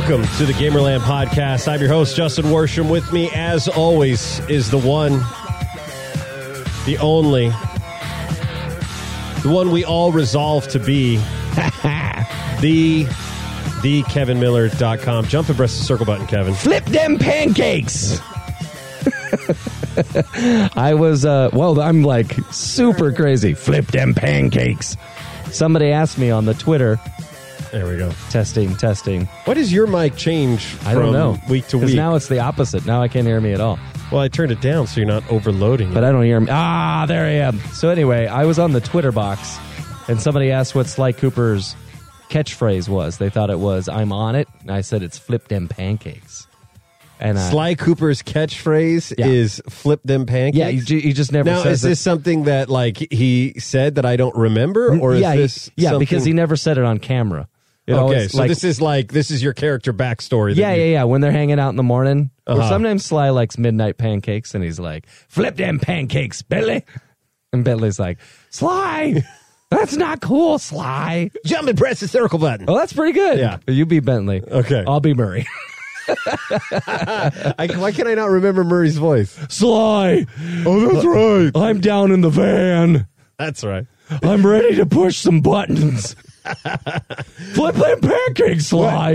Welcome to the Gamerland Podcast. I'm your host, Justin Worsham. With me, as always, is the one, the only, the one we all resolve to be, the KevinMiller.com. Jump and press the circle button, Kevin. Flip them pancakes! I was, I'm like super crazy. Flip them pancakes. Somebody asked me on the Twitter. There we go. Testing. Why does your mic change from I don't know. week to Because week? now it's the opposite. Now I can't hear me at all. Well, I turned it down so you're not overloading But it. I don't hear me. There I am. So anyway, I was on the Twitter box, and somebody asked what Sly Cooper's catchphrase was. They thought it was, I'm on it. And I said, it's flip them pancakes. And Sly Cooper's catchphrase is flip them pancakes? yeah, he just never Now, says is this something that like he said that I don't remember? Or yeah, is this yeah, something... because he never said it on camera. It Okay, always, so this is your character backstory. Yeah. When they're hanging out in the morning, or Uh-huh. sometimes Sly likes midnight pancakes, and he's like, "Flip them pancakes, Bentley," and Bentley's like, "Sly, that's not cool, Sly." Jump and press the circle button. Oh, that's pretty good. Yeah. You be Bentley. Okay. I'll be Murray. Why can I not remember Murray's voice? Sly, Oh, that's right. I'm down in the van. That's right. I'm ready to push some buttons. Flip them pancakes, Sly.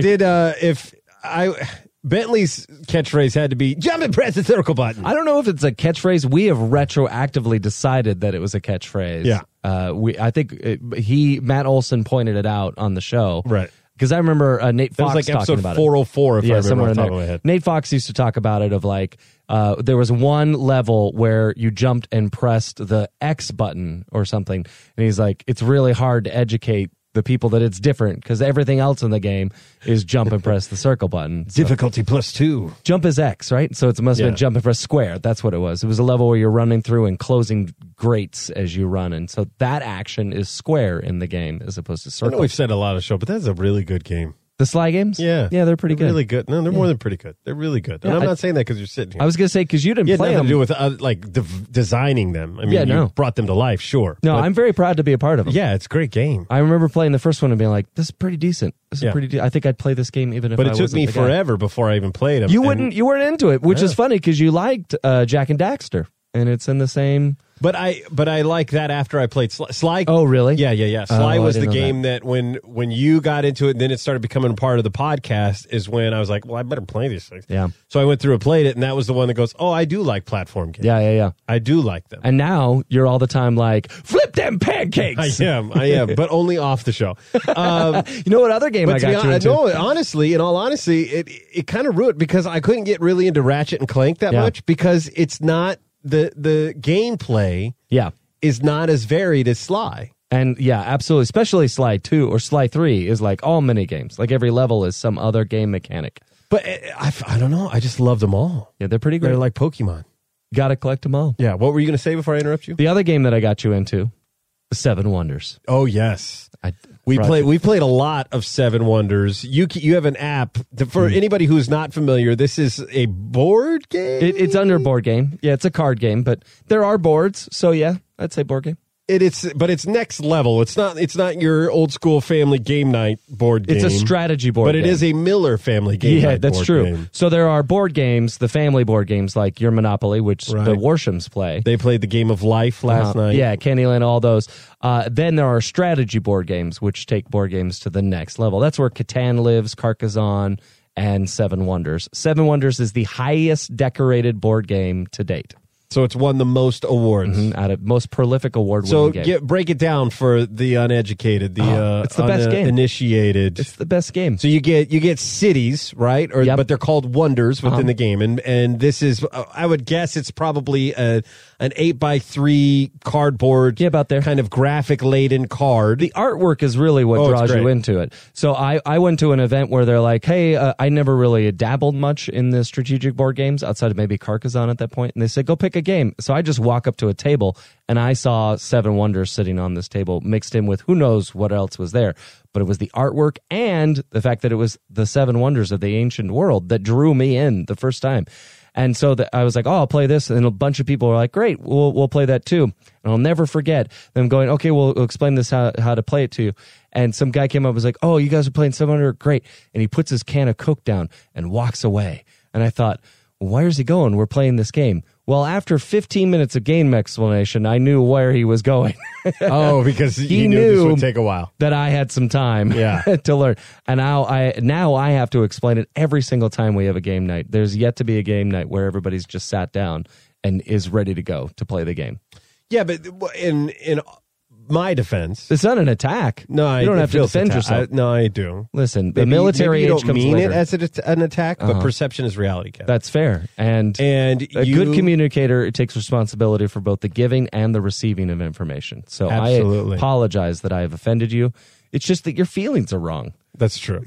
Bentley's catchphrase had to be jump and press the circle button. I don't know if it's a catchphrase. We have retroactively decided that it was a catchphrase. Yeah. I think Matt Olson pointed it out on the show. Right. Because I remember Nate That was Fox like talking episode about 404, it. if I remember somewhere off in the top there. of my head. Nate Fox used to talk about it of like, there was one level where you jumped and pressed the X button or something. And he's like, it's really hard to educate the people that it's different because everything else in the game is jump and press the circle button. So Difficulty +2. jump is X, right? So it must have been jump and press square. That's what it was. It was a level where you're running through and closing grates as you run. And so that action is square in the game as opposed to I circle. know we've said a lot of show, but that's a really good game. The Sly games? Yeah. Yeah, they're pretty good. Really good. No, they're more than pretty good. They're really good. And Yeah, I'm not saying that because you're sitting here. I was going to say, because you didn't You had play nothing them. to do with designing them. I mean, Yeah, you no. brought them to life, sure. No, But, I'm very proud to be a part of them. yeah, it's a great game. I remember playing the first one and being like, this is pretty decent. I think I'd play this game even if But I it took wasn't me the guy. forever before I even played them. You weren't into it, which is funny because you liked Jack and Daxter, and it's in the same. But I like that after I played Sly. Oh, really? Yeah. Sly I was the didn't know game that when you got into it and then it started becoming part of the podcast is when I was like, well, I better play these things. Yeah. So I went through and played it, and that was the one that goes, oh, I do like platform games. Yeah. I do like them. And now you're all the time like, flip them pancakes. I am, but only off the show. You know what other game I But to be got you honest, into? no, honestly, in all honesty, it kind of ruined because I couldn't get really into Ratchet and Clank that Yeah. much because it's not the gameplay Yeah. is not as varied as Sly. And yeah, absolutely. Especially Sly 2 or Sly 3 is like all mini games. Like every level is some other game mechanic. But I don't know. I just love them all. Yeah, they're pretty great. They're like Pokemon. Got to collect them all. Yeah. What were you going to say before I interrupt you? The other game that I got you into, Seven Wonders. Oh yes. We We played a lot of Seven Wonders. You have an app for anybody who's not familiar. This is a board game. It's under board game. Yeah, it's a card game, but there are boards. So yeah, I'd say board game. But it's next level. It's not your old school family game night board game. It's a strategy board but game. it is a Miller family game. Yeah, night that's board true. game. So there are board games, the family board games like your Monopoly, which Right. the Worshams play. They played the Game of Life last night. Yeah, Candyland, all those. Then there are strategy board games, which take board games to the next level. That's where Catan lives, Carcassonne, and Seven Wonders. Seven Wonders is the highest decorated board game to date. So it's won the most awards. Out of most prolific award-winning So game. break it down for the uneducated, it's the best game. uninitiated. It's the best game. So you get cities, right? Yep. But they're called wonders within the game, and this is I would guess it's probably an 8x3 cardboard, about there. kind of graphic laden card. The artwork is really what Oh, it's draws you great. into it. So I went to an event where they're like, hey, I never really dabbled much in the strategic board games outside of maybe Carcassonne at that point. And they said, go pick a game. So I just walk up to a table and I saw Seven Wonders sitting on this table mixed in with who knows what else was there. But it was the artwork and the fact that it was the Seven Wonders of the ancient world that drew me in the first time. And so I was like, oh, I'll play this. And a bunch of people were like, great, we'll play that too. And I'll never forget them going, okay, we'll explain this, how to play it to you. And some guy came up and was like, oh, you guys are playing 700? Great. And he puts his can of Coke down and walks away. And I thought, where is he going? We're playing this game. Well, after 15 minutes of game explanation, I knew where he was going. Oh, because he knew this would take a while. That I had some time to learn. And now I have to explain it every single time we have a game night. There's yet to be a game night where everybody's just sat down and is ready to go to play the game. Yeah, but in my defense, it's not an attack. No, you don't have to defend yourself. No, I do. Listen, the military age comes later. You don't mean it as an attack, but perception is reality, Kevin. That's fair. And a good communicator takes responsibility for both the giving and the receiving of information. So absolutely. I apologize that I have offended you. It's just that your feelings are wrong. That's true.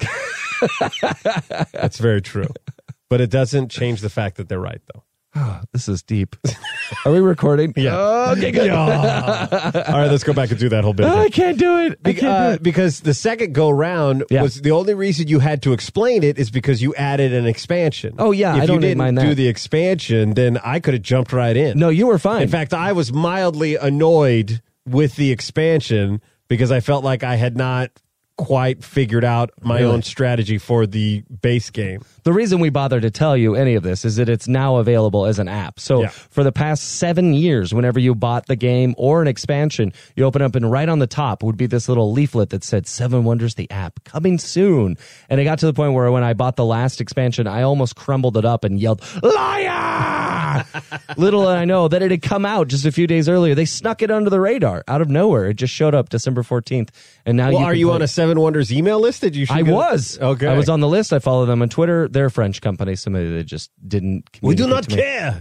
That's very true. But it doesn't change the fact that they're right, though. Oh, this is deep. Are we recording? Yeah. Oh, okay, good. All right, let's go back and do that whole bit. I can't do it. Because the second go round was the only reason you had to explain it is because you added an expansion. Oh, yeah. If I don't you mind didn't that. do the expansion, then I could have jumped right in. No, you were fine. In fact, I was mildly annoyed with the expansion because I felt like I had not quite figured out my own strategy for the base game. The reason we bother to tell you any of this is that it's now available as an app. So for the past 7 years, whenever you bought the game or an expansion, you open up and right on the top would be this little leaflet that said 7 Wonders the app coming soon. And it got to the point where when I bought the last expansion, I almost crumbled it up and yelled, liar! Little did I know that it had come out just a few days earlier. They snuck it under the radar out of nowhere. It just showed up December 14th. And now are you on a 7 Wonders email list? Did you? I was. Okay. I was on the list. I follow them on Twitter. They're a French company, so maybe they just didn't We do not care.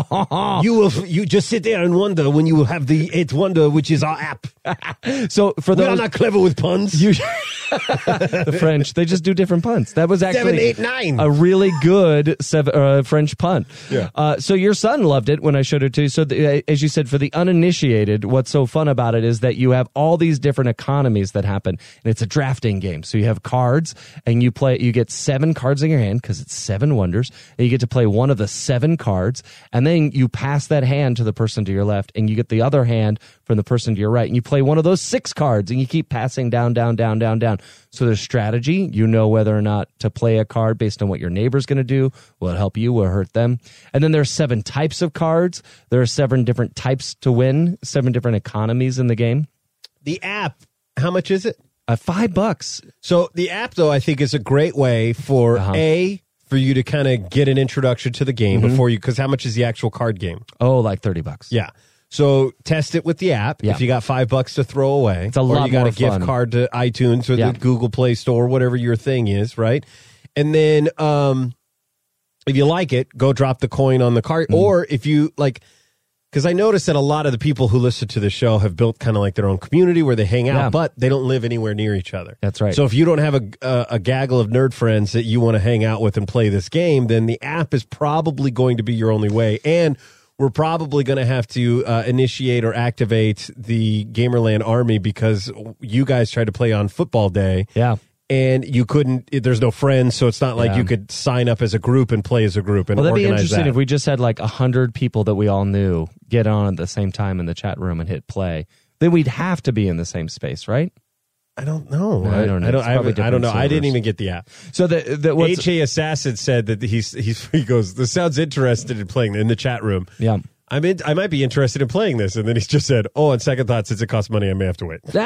You just sit there and wonder when you will have the 8th wonder, which is our app. So for we are not clever with puns. The French, they just do different puns. That was actually 7, 8, 9. a really good French pun. Yeah. So your son loved it when I showed it to you. So as you said, for the uninitiated, what's so fun about it is that you have all these different economies that happen, and it's a drafting game. So you have cards, and you get 7 cards in your hand because it's 7 wonders, and you get to play one of the 7 cards, and then you pass that hand to the person to your left, and you get the other hand from the person to your right, and you play one of those 6 cards, and you keep passing down. So there's strategy. You know whether or not to play a card based on what your neighbor's going to do. Will it help you? Will it hurt them? And then there are 7 types of cards. There are 7 different types to win, 7 different economies in the game. The app, how much is it? $5. So the app, though, I think is a great way for for you to kind of get an introduction to the game before you, because how much is the actual card game? Oh, like $30. Yeah. So test it with the app. Yeah. If you got $5 to throw away, it's a lot or you got more a gift fun. card to iTunes or the Google Play Store, whatever your thing is, right? And then if you like it, go drop the coin on the card. Or if you like, because I noticed that a lot of the people who listen to the show have built kind of like their own community where they hang out, but they don't live anywhere near each other. That's right. So if you don't have a gaggle of nerd friends that you want to hang out with and play this game, then the app is probably going to be your only way. And we're probably going to have to initiate or activate the Gamerland Army because you guys tried to play on football day. Yeah. And you couldn't, there's no friends, so it's not like you could sign up as a group and play as a group and that'd be organize interesting that. if we just had like 100 people that we all knew get on at the same time in the chat room and hit play. Then we'd have to be in the same space, right? I don't know. I don't know. I don't know. I didn't even get the app. So the HA Assassin said that he goes, this sounds interested in playing in the chat room. Yeah. I might be interested in playing this, and then he's just said, "Oh, on second thought, since it costs money, I may have to wait." It's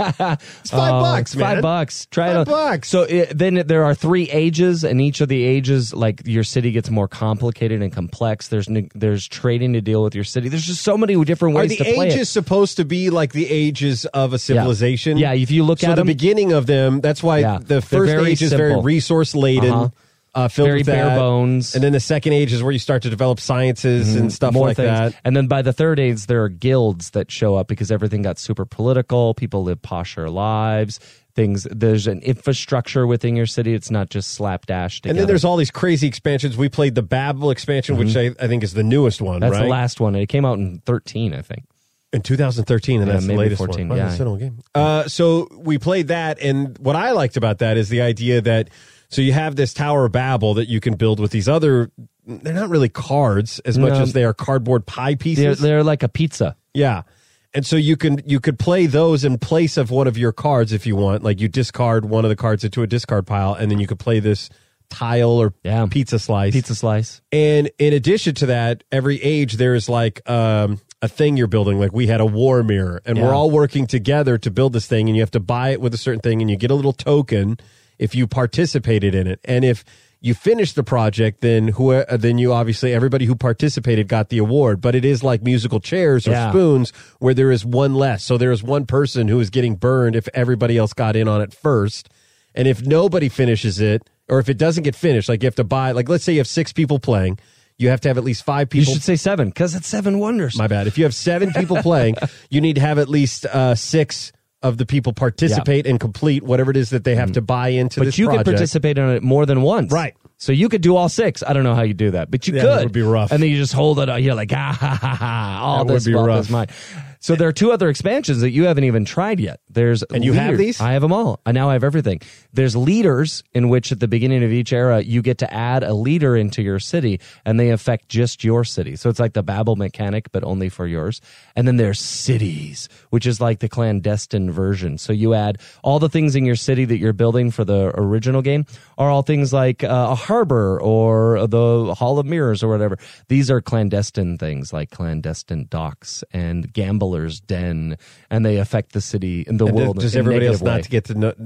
$5, man. $5. Try it. $5. So then there are 3 ages, and each of the ages, like your city gets more complicated and complex. There's trading to deal with your city. There's just so many different ways to play it. Are the ages supposed to be like the ages of a civilization? Yeah. If you look at the them, beginning of them, that's why the first age is very resource laden. Filled very with bare that. bones. And then the second age is where you start to develop sciences and stuff more like things. that. And then by the third age, there are guilds that show up because everything got super political. People live posher lives. There's an infrastructure within your city. It's not just slapdash together. And then there's all these crazy expansions. We played the Babel expansion, which I think is the newest one, That's right? the last one. It came out in 13, I think. In 2013, and that's the maybe latest 14, one. yeah. That's an old game. So we played that, and what I liked about that is the idea that, so you have this Tower of Babel that you can build with these other they're not really cards as much as they are cardboard pie pieces. They're like a pizza. Yeah. And so you could play those in place of one of your cards if you want. Like you discard one of the cards into a discard pile, and then you could play this tile or pizza slice. Pizza slice. And in addition to that, every age there's like a thing you're building. Like we had a war mirror, and we're all working together to build this thing, and you have to buy it with a certain thing, and you get a little token if you participated in it. And if you finish the project, then you obviously, everybody who participated got the award. But it is like musical chairs or spoons where there is one less. So there is one person who is getting burned if everybody else got in on it first. And if nobody finishes it, or if it doesn't get finished, like you have to buy, like let's say you have 6 people playing, you have to have at least 5 people. You should say 7 because it's 7 wonders. My bad. If you have 7 people playing, you need to have at least 6 of the people participate and complete whatever it is that they have to buy into this project. But you could participate on it more than once. Right. So you could do all 6. I don't know how you do that, but you could. That would be rough. And then you just hold it. You're like, all that this would be rough. is mine. So there are 2 other expansions that you haven't even tried yet. And you have these? I have them all. I now have everything. There's leaders, in which at the beginning of each era, you get to add a leader into your city, and they affect just your city. So it's like the Babel mechanic, but only for yours. And then there's cities, which is like the clandestine version. So you add all the things in your city that you're building for the original game are all things like a harbor or the Hall of Mirrors or whatever. These are clandestine things like clandestine docks and Gambler's Den, and they affect the city and the world. Does everybody else not to get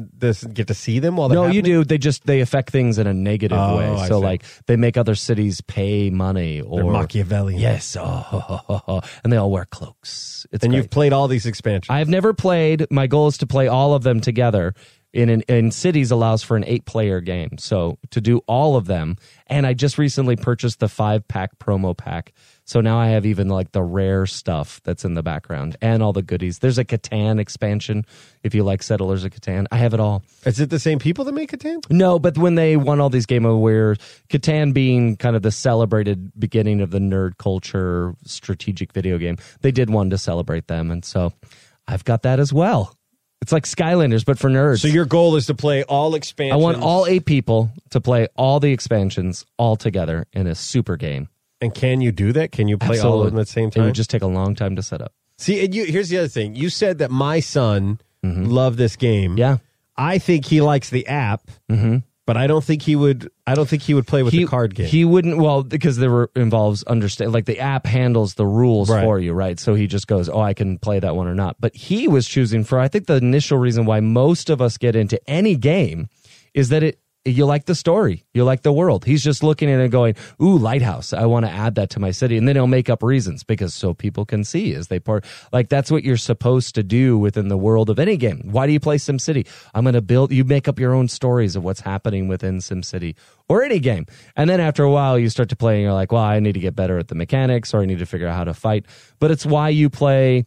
to see them while they're No, happening? you do. They affect things in a negative way. I So see. like they make other cities pay money, or They're Machiavellian. Yes, and they all wear cloaks. It's And great. you've played all these expansions. I have never played. My goal is to play all of them together. In Cities allows for an 8-player game, so to do all of them. And I just recently purchased the 5-pack promo pack, so now I have even like the rare stuff that's in the background and all the goodies. There's a Catan expansion if you like Settlers of Catan. I have it all. Is it the same people that make Catan? No, but when they won all these Game Awards, Catan being kind of the celebrated beginning of the nerd culture strategic video game, they did one to celebrate them, and so I've got that as well. It's like Skylanders, but for nerds. So your goal is to play all expansions. I want all 8 people to play all the expansions all together in a super game. And can you do that? Can you play all of them at the same time? It would just take a long time to set up. See, and here's the other thing. You said that my son loved this game. Yeah. I think he likes the app, but I don't think he would play with the card game. He wouldn't, well, because there involves understand, like the app handles the rules for you, right? So he just goes, I can play that one or not. But he was choosing I think the initial reason why most of us get into any game is that you like the story. You like the world. He's just looking at it and going, ooh, Lighthouse. I want to add that to my city. And then he'll make up reasons because so people can see as they part. Like that's what you're supposed to do within the world of any game. Why do you play SimCity? I'm going to build, you make up your own stories of what's happening within SimCity or any game. And then after a while you start to play and you're like, well, I need to get better at the mechanics or I need to figure out how to fight. But it's why you play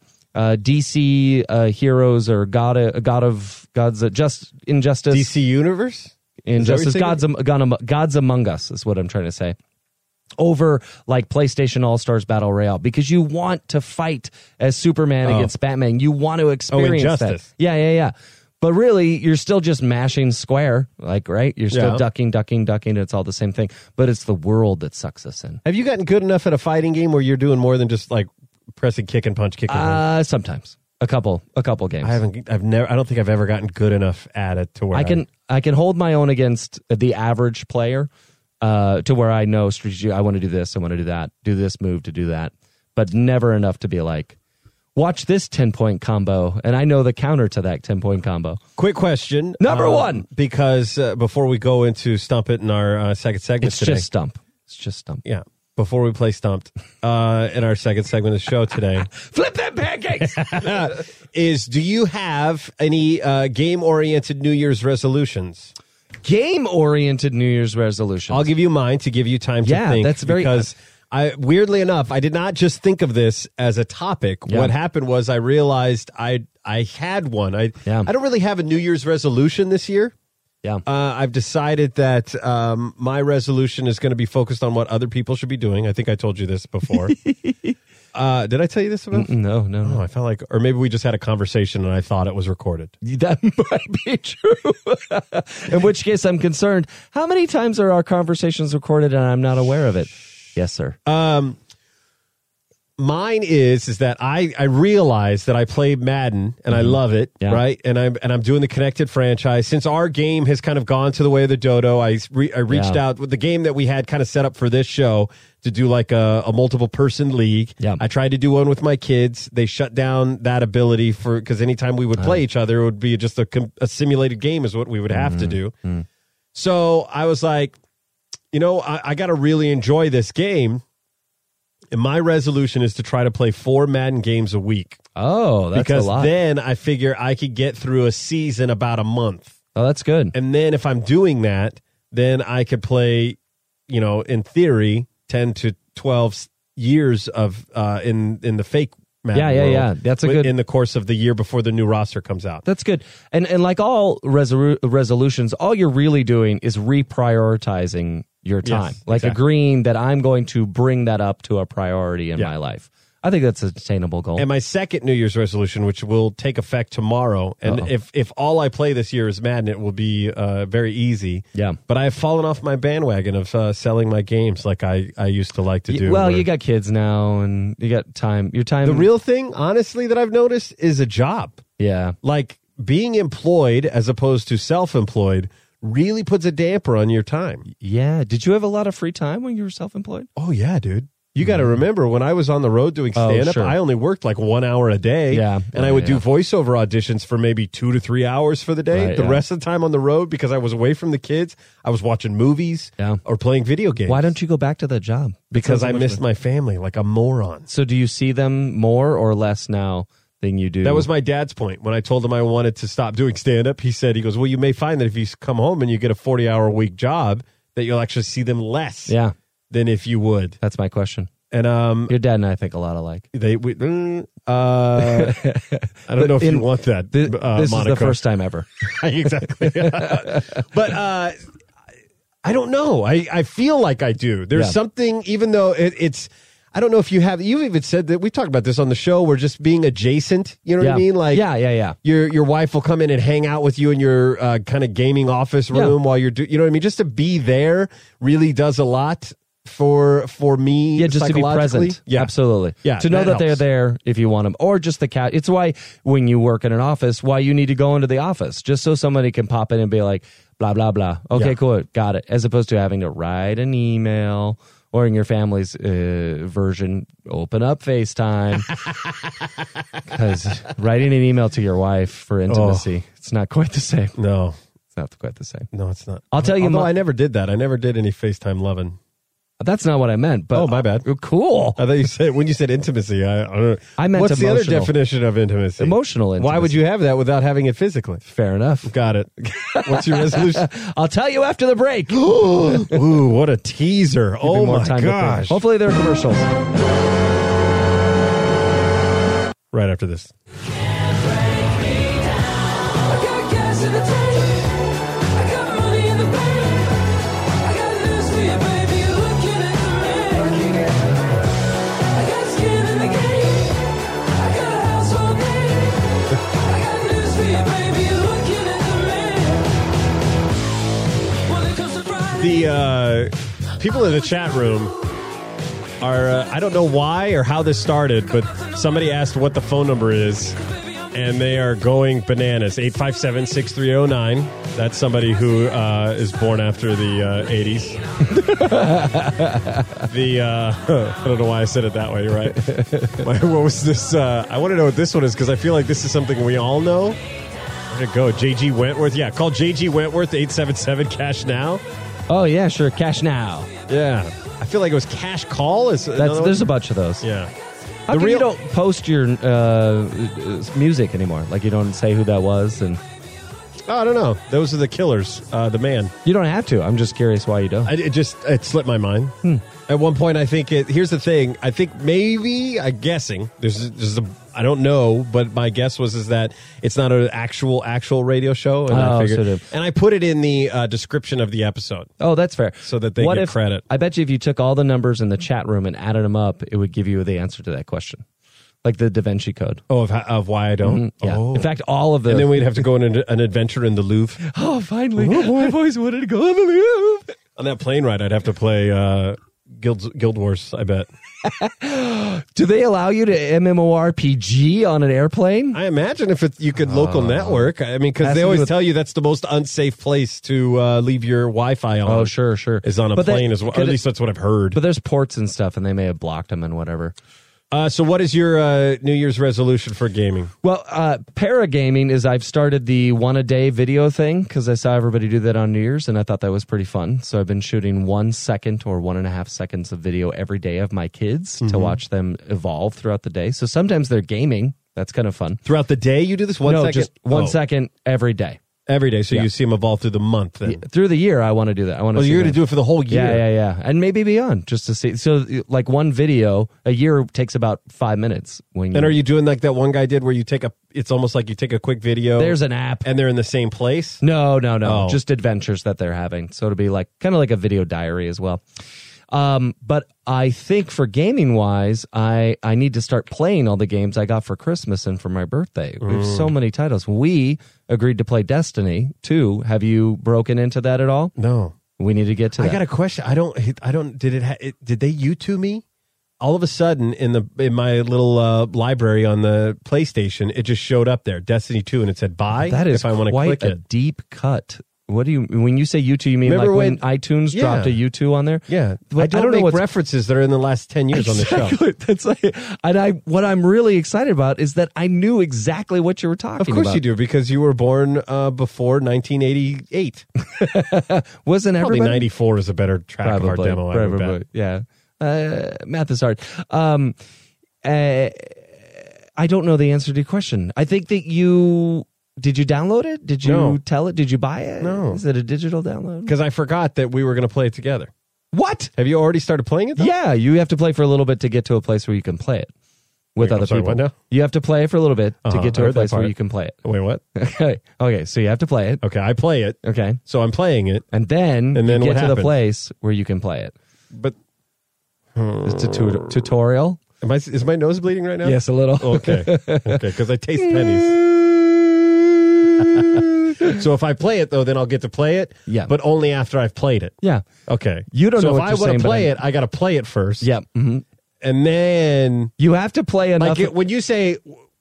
DC Heroes or Gods Injustice. DC Universe? Injustice, Gods Among Us is what I'm trying to say. Over like PlayStation All-Stars Battle Royale because you want to fight as Superman against Batman. You want to experience Injustice. that. Yeah. But really, you're still just mashing square, like, right? You're still ducking. It's all the same thing. But it's the world that sucks us in. Have you gotten good enough at a fighting game where you're doing more than just like pressing kick and punch, kick and punch? Sometimes. A couple games. I don't think I've ever gotten good enough at it to where I can hold my own against the average player to where I know strategy. I want to do this. I want to do that. Do this move to do that. But never enough to be like, watch this 10-point combo. And I know the counter to that 10-point combo. Quick question. Number one. Because before we go into Stump It in our second segment It's just Stump. Yeah. Before we play Stumped in our second segment of the show today. Flip them pancakes! Do you have any game-oriented New Year's resolutions? Game-oriented New Year's resolutions. I'll give you mine to give you time to think. That's very... Because weirdly enough, I did not just think of this as a topic. Yeah. What happened was I realized I had one. I don't really have a New Year's resolution this year. Yeah. I've decided that my resolution is going to be focused on what other people should be doing. I think I told you this before. Did I tell you this about? No. Oh, I felt like, or maybe we just had a conversation and I thought it was recorded. That might be true. In which case, I'm concerned. How many times are our conversations recorded and I'm not aware of it? Yes, sir. Mine is that I realize that I play Madden and I love it, right? And I'm doing the Connected franchise. Since our game has kind of gone to the way of the dodo, I reached out with the game that we had kind of set up for this show to do like a multiple person league. Yeah. I tried to do one with my kids. They shut down that ability because anytime we would play each other, it would be just a simulated game is what we would have to do. So I was like, I got to really enjoy this game. And my resolution is to try to play 4 Madden games a week. Oh, that's because a lot. then I figure I could get through a season about a month. Oh, that's good. And then if I'm doing that, then I could play, in theory, 10 to 12 years of in the fake Madden world. Yeah. That's a good in the course of the year before the new roster comes out. That's good. And like all resolutions, all you're really doing is reprioritizing your time, agreeing that I'm going to bring that up to a priority in my life. I think that's an attainable goal. And my second New Year's resolution, which will take effect tomorrow, and if all I play this year is Madden, it will be very easy. Yeah. But I have fallen off my bandwagon of selling my games like I used to like to do. Well, you got kids now, and you got time. Your time. The real thing, honestly, that I've noticed is a job. Yeah. Like being employed as opposed to self-employed really puts a damper on your time. Yeah. Did you have a lot of free time when you were self-employed? Oh, yeah, dude. You got to remember, when I was on the road doing stand-up, I only worked like 1 hour a day. Yeah. And I would do voiceover auditions for maybe 2 to 3 hours for the day. Right, the rest of the time on the road, because I was away from the kids, I was watching movies or playing video games. Why don't you go back to that job? Because I missed my family like a moron. So do you see them more or less now than you do? That was my dad's point. When I told him I wanted to stop doing stand-up, he goes, well, you may find that if you come home and you get a 40-hour-a-week job, that you'll actually see them less than if you would. That's my question. And your dad and I think a lot alike. I don't know if you want that. This is Monica. the first time ever. Exactly. But I don't know. I feel like I do. There's something, even though it's. I don't know if you even said that, we talked about this on the show, where just being adjacent, you know what I mean? Like, yeah. Your wife will come in and hang out with you in your kind of gaming office room while you're you know what I mean? Just to be there really does a lot for me. Yeah, just to be present. Yeah, absolutely. Yeah, to know that they're helps. there if you want them, or just the couch. It's why when you work in an office, why you need to go into the office, just so somebody can pop in and be like, blah blah blah. Okay, cool, got it. As opposed to having to write an email. Or in your family's version, open up FaceTime. Because writing an email to your wife for intimacy, it's not quite the same. No. It's not quite the same. No, it's not. I'll tell you. Although I never did that. I never did any FaceTime loving. That's not what I meant. But my bad. Cool. I thought you said, when you said intimacy, I don't know. I meant what's emotional. the other definition of intimacy? Emotional intimacy. Why would you have that without having it physically? Fair enough. Got it. What's your resolution? I'll tell you after the break. Ooh, what a teaser. Oh my gosh. Hopefully they're commercials. Right after this. The people in the chat room are, I don't know why or how this started, but somebody asked what the phone number is, and they are going bananas. 857-6309. That's somebody who is born after the 80s. I don't know why I said it that way, right? What was this? I want to know what this one is, because I feel like this is something we all know. Where'd it go? J.G. Wentworth? Yeah, call J.G. Wentworth, 877-CASH-NOW. Oh, yeah, sure. Cash now. Yeah. I feel like it was Cash Call. There's a bunch of those. Yeah. How come you don't post your music anymore? Like, you don't say who that was? And Oh, I don't know. Those are the Killers. The Man. You don't have to. I'm just curious why you don't. It slipped my mind. At one point, I think here's the thing. I think maybe I'm guessing. I don't know, but my guess is that it's not an actual radio show. And I figured, and I put it in the description of the episode. Oh, that's fair. So that they get credit. I bet you if you took all the numbers in the chat room and added them up, it would give you the answer to that question. Like the Da Vinci Code. Oh, of why I don't? Yeah. Oh. In fact, all of the... And then we'd have to go on an adventure in the Louvre. Oh, finally. I've always wanted to go on the Louvre. On that plane ride, I'd have to play Guild Wars, I bet. Do they allow you to MMORPG on an airplane? I imagine if you could local network. I mean, because they always tell you that's the most unsafe place to leave your Wi-Fi on. Oh, sure. Is on a plane as well. Or at least that's what I've heard. But there's ports and stuff, and they may have blocked them and whatever. So what is your New Year's resolution for gaming? Well, paragaming is I've started the 1-a-day video thing because I saw everybody do that on New Year's, and I thought that was pretty fun. So I've been shooting 1 second or 1.5 seconds of video every day of my kids to watch them evolve throughout the day. So sometimes they're gaming. That's kind of fun. Throughout the day you do this? 1 second? Just 1 second every day. Every day, so you see them evolve through the month. Then through the year, I want to do that. you're going to do it for the whole year. Yeah, and maybe beyond, just to see. So, like one video a year takes about 5 minutes. And are you doing like that one guy did, where you take it's almost like you take a quick video. There's an app, and they're in the same place. No, just adventures that they're having. So it'll be like kind of like a video diary as well. But I think for gaming wise, I need to start playing all the games I got for Christmas and for my birthday. We have so many titles. We agreed to play Destiny 2. Have you broken into that at all? No. We need to get to that. I got a question. I don't. Did they YouTube me? All of a sudden, in my little library on the PlayStation, it just showed up there, Destiny 2, and it said buy. That is if I want to click quite a deep cut. What do you when you say U2? You mean Remember like when iTunes dropped a U2 on there? Yeah, I don't know make references that are in the last 10 years on the show. That's what I'm really excited about is that I knew exactly what you were talking about. Of course you do, because you were born before 1988. Wasn't everybody? Probably 94 is a better track of our demo. I would bet. Yeah, math is hard. I don't know the answer to your question. I think that you. Did you download it? Did you tell it? Did you buy it? No. Is it a digital download? Because I forgot that we were going to play it together. What? Have you already started playing it, though? Yeah, you have to play for a little bit to get to a place where you can play it with other people. What now? You have to play for a little bit to get to a place where you can play it. Wait, what? Okay, so you have to play it. Okay, I play it. Okay. So I'm playing it. And then you get to the place where you can play it. But it's a tutorial. Is my nose bleeding right now? Yes, a little. Okay, because I taste pennies. So if I play it, though, then I'll get to play it. Yeah. But only after I've played it. Yeah. Okay. You don't know what you're saying. So if I want to play it, I got to play it first. Yeah. Mm-hmm. And then you have to play enough. Like when you say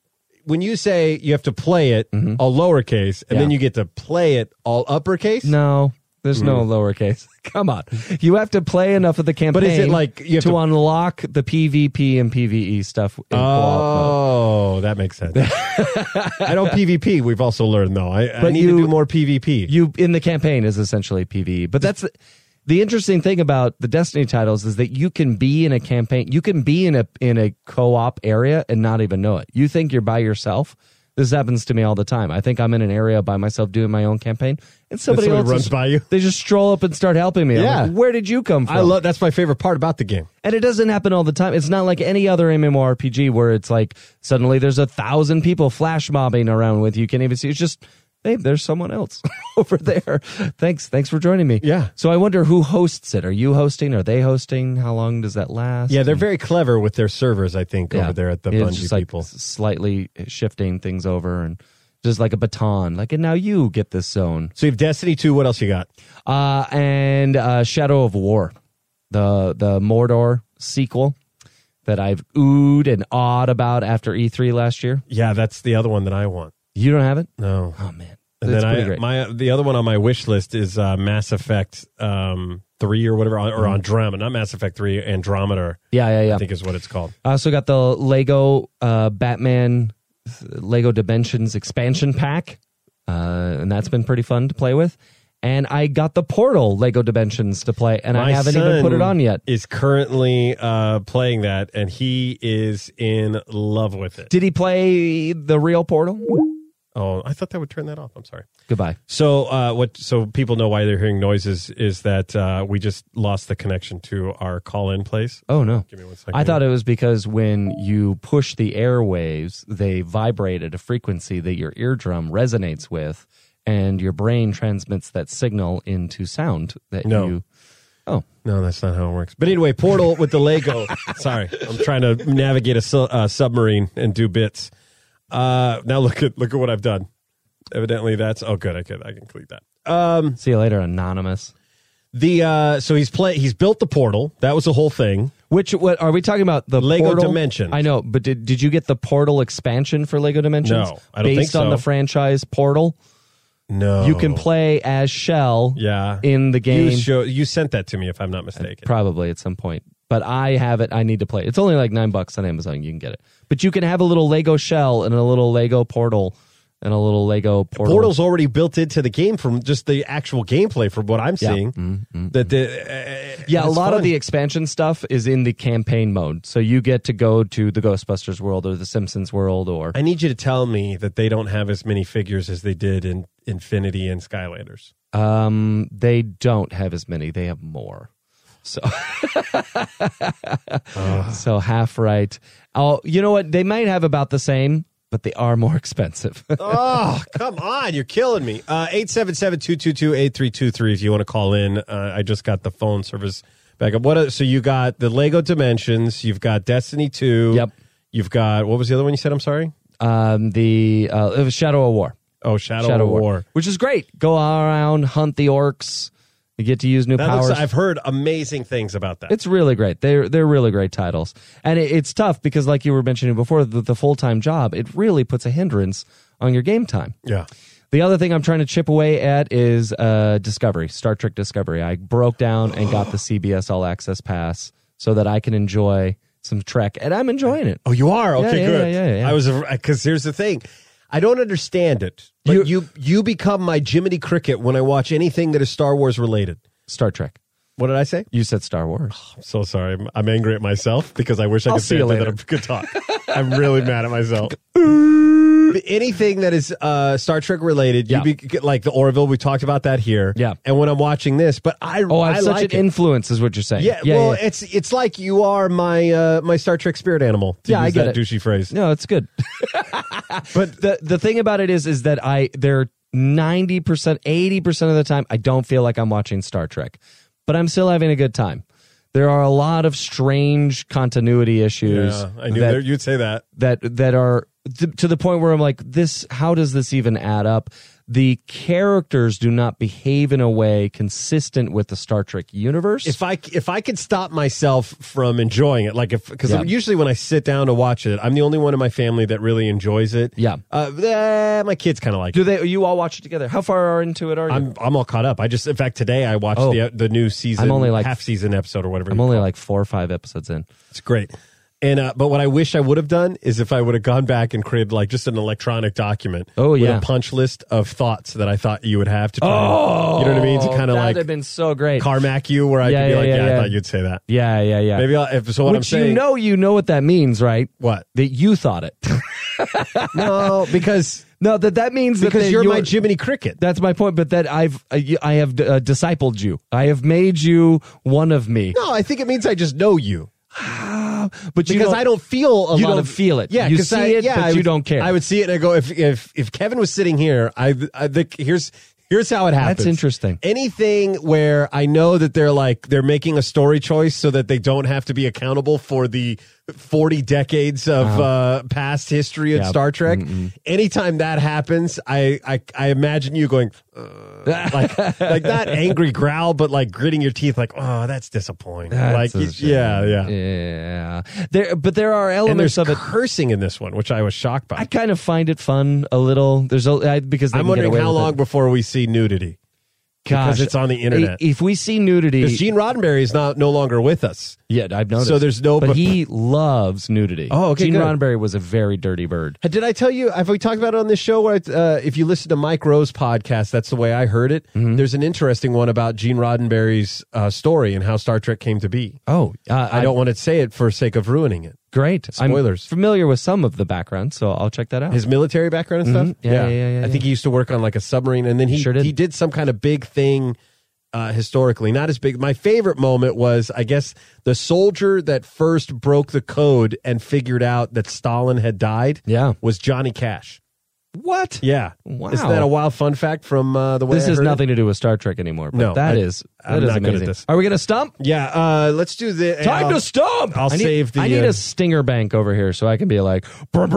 you have to play it all lowercase, and then you get to play it all uppercase. No. There's no lowercase. Come on. You have to play enough of the campaign but is it like you have to unlock the PvP and PvE stuff in co-op mode. That makes sense. I don't PvP, we've also learned, though. I need to do more PvP. You in the campaign is essentially PvE. But that's the interesting thing about the Destiny titles is that you can be in a campaign, you can be in a co-op area and not even know it. You think you're by yourself. This happens to me all the time. I think I'm in an area by myself doing my own campaign, and somebody else runs by you. They just stroll up and start helping me. Yeah. I'm like, where did you come from? That's my favorite part about the game. And it doesn't happen all the time. It's not like any other MMORPG where it's like suddenly there's 1,000 people flash mobbing around with you. You can't even see. It's just, hey, there's someone else over there. Thanks for joining me. Yeah. So I wonder who hosts it. Are you hosting? Are they hosting? How long does that last? Yeah, they're very clever with their servers, I think, over there at the Bungie just people. Like slightly shifting things over and just like a baton. Like, and now you get this zone. So you have Destiny 2. What else you got? And Shadow of War, the Mordor sequel that I've oohed and awed about after E3 last year. Yeah, that's the other one that I want. You don't have it? No. Oh, man. And then the other one on my wish list is Mass Effect 3 or whatever, or Andromeda. Not Mass Effect 3, Andromeda. Yeah. I think is what it's called. I also got the Lego Batman Lego Dimensions expansion pack, and that's been pretty fun to play with. And I got the Portal Lego Dimensions to play, and I haven't even put it on yet. Is currently playing that, and he is in love with it. Did he play the real Portal? Oh, I thought that would turn that off. I'm sorry. Goodbye. So so people know why they're hearing noises is that we just lost the connection to our call-in place. Oh, no. Give me 1 second. I thought it was because when you push the airwaves, they vibrate at a frequency that your eardrum resonates with, and your brain transmits that signal into sound that No. you... Oh. No, that's not how it works. But anyway, Portal with the Lego. Sorry, I'm trying to navigate a submarine and do bits. Now look at what I've done. Evidently, that's good. I can delete that. See you later, Anonymous. So he's built the Portal. That was the whole thing. What are we talking about? The Lego Portal? Dimensions. I know, but did you get the Portal expansion for Lego Dimensions? No, I don't think Based on so. the franchise Portal, No, you can play as Shell. Yeah, in the game. You sent that to me, if I'm not mistaken. Probably at some point. But I have it. I need to play it. It's only like $9 on Amazon. You can get it. But you can have a little Lego Shell and a little Lego Portal and a little Lego Portal. Portal's already built into the game from just the actual gameplay from what I'm seeing. A lot of the expansion stuff is in the campaign mode. So you get to go to the Ghostbusters world or the Simpsons world or... I need you to tell me that they don't have as many figures as they did in Infinity and Skylanders. They don't have as many. They have more. So, so half right. Oh, you know what? They might have about the same, but they are more expensive. Oh, come on. You're killing me. 877-222-8323 if you want to call in. I just got the phone service back up. So you got the Lego Dimensions. You've got Destiny 2. Yep. You've got, what was the other one you said? I'm sorry? It was Shadow of War. Oh, Shadow of War. Which is great. Go around, hunt the orcs. You get to use new powers. I've heard amazing things about that. It's really great. They're really great titles. And it's tough because, like you were mentioning before, the full-time job, it really puts a hindrance on your game time. Yeah. The other thing I'm trying to chip away at is Discovery, Star Trek Discovery. I broke down and got the CBS All Access Pass so that I can enjoy some Trek, and I'm enjoying it. Oh, you are? Okay, Yeah, good. yeah. I was, because here's the thing. I don't understand it, but you become my Jiminy Cricket when I watch anything that is Star Wars related. Star Trek. What did I say? You said Star Wars. I'm so sorry. I'm angry at myself because I wish I I'll could see say you that later. I'm good talk. I'm really mad at myself. Anything that is Star Trek related, Yeah. like the Orville, we talked about that here. Yeah. And when I'm watching this, but I have such like an influence, is what you're saying. Yeah, well, it's like you are my my Star Trek spirit animal. To use I get that it. douchey phrase. No, it's good. But the thing about it is that they're 90%, 80% of the time, I don't feel like I'm watching Star Trek, but I'm still having a good time. There are a lot of strange continuity issues. Yeah, I knew you'd say that. That are to the point where I'm like, how does this even add up? The characters do not behave in a way consistent with the Star Trek universe. If I could stop myself from enjoying it, because usually when I sit down to watch it, I'm the only one in my family that really enjoys it. Yeah. My kids kind of like it. You all watch it together? How far into it are you? I'm all caught up. In fact, today I watched the new season, I'm only like half season episode or whatever. I'm only like 4 or 5 episodes in. It's great. And but what I wish I would have done is if I would have gone back and created like just an electronic document with a punch list of thoughts that I thought you would have to try. You know what I mean? To kind of like that'd have been so great. Carmack you, where I could be like, I thought you'd say that. Yeah. Maybe what Which I'm saying. you know what that means, right? What? That you thought it. No, because that means because you're my Jiminy Cricket. That's my point. But that I have discipled you. I have made you one of me. No, I think it means I just know you. But because I don't feel you don't feel it. Yeah, you see it, but you don't care. I would see it and I go, if Kevin was sitting here, I think here's how it happens. That's interesting. Anything where I know that they're making a story choice so that they don't have to be accountable for the 40 decades of past history of Star Trek. Anytime that happens, I imagine you going like that angry growl, but like gritting your teeth, like, oh, that's disappointing. Yeah. But there are elements of it. Cursing in this one, which I was shocked by. I kind of find it fun a little. Because I'm wondering how long before we see nudity. Gosh, because it's on the internet. If we see nudity, because Gene Roddenberry is no longer with us. Yeah, I've noticed. So there's no, but he loves nudity. Oh, okay. Gene good. Roddenberry was a very dirty bird. Did I tell you? Have we talked about it on this show? Where if you listen to Mike Rowe's podcast, that's the way I heard it. Mm-hmm. There's an interesting one about Gene Roddenberry's story and how Star Trek came to be. Oh, I don't want to say it for sake of ruining it. Great. Spoilers. I'm familiar with some of the background, so I'll check that out. His military background and stuff? Yeah. I think he used to work on like a submarine, and then he did some kind of big thing historically. Not as big. My favorite moment was, I guess, the soldier that first broke the code and figured out that Stalin had died was Johnny Cash. What? Yeah. Wow. Isn't that a wild fun fact from the way This has nothing to do with Star Trek anymore, but No, that is I'm not amazing. good at this. Are we going to stump? Yeah, let's do the... Time to stump! I'll save the... I need a stinger bank over here so I can be like,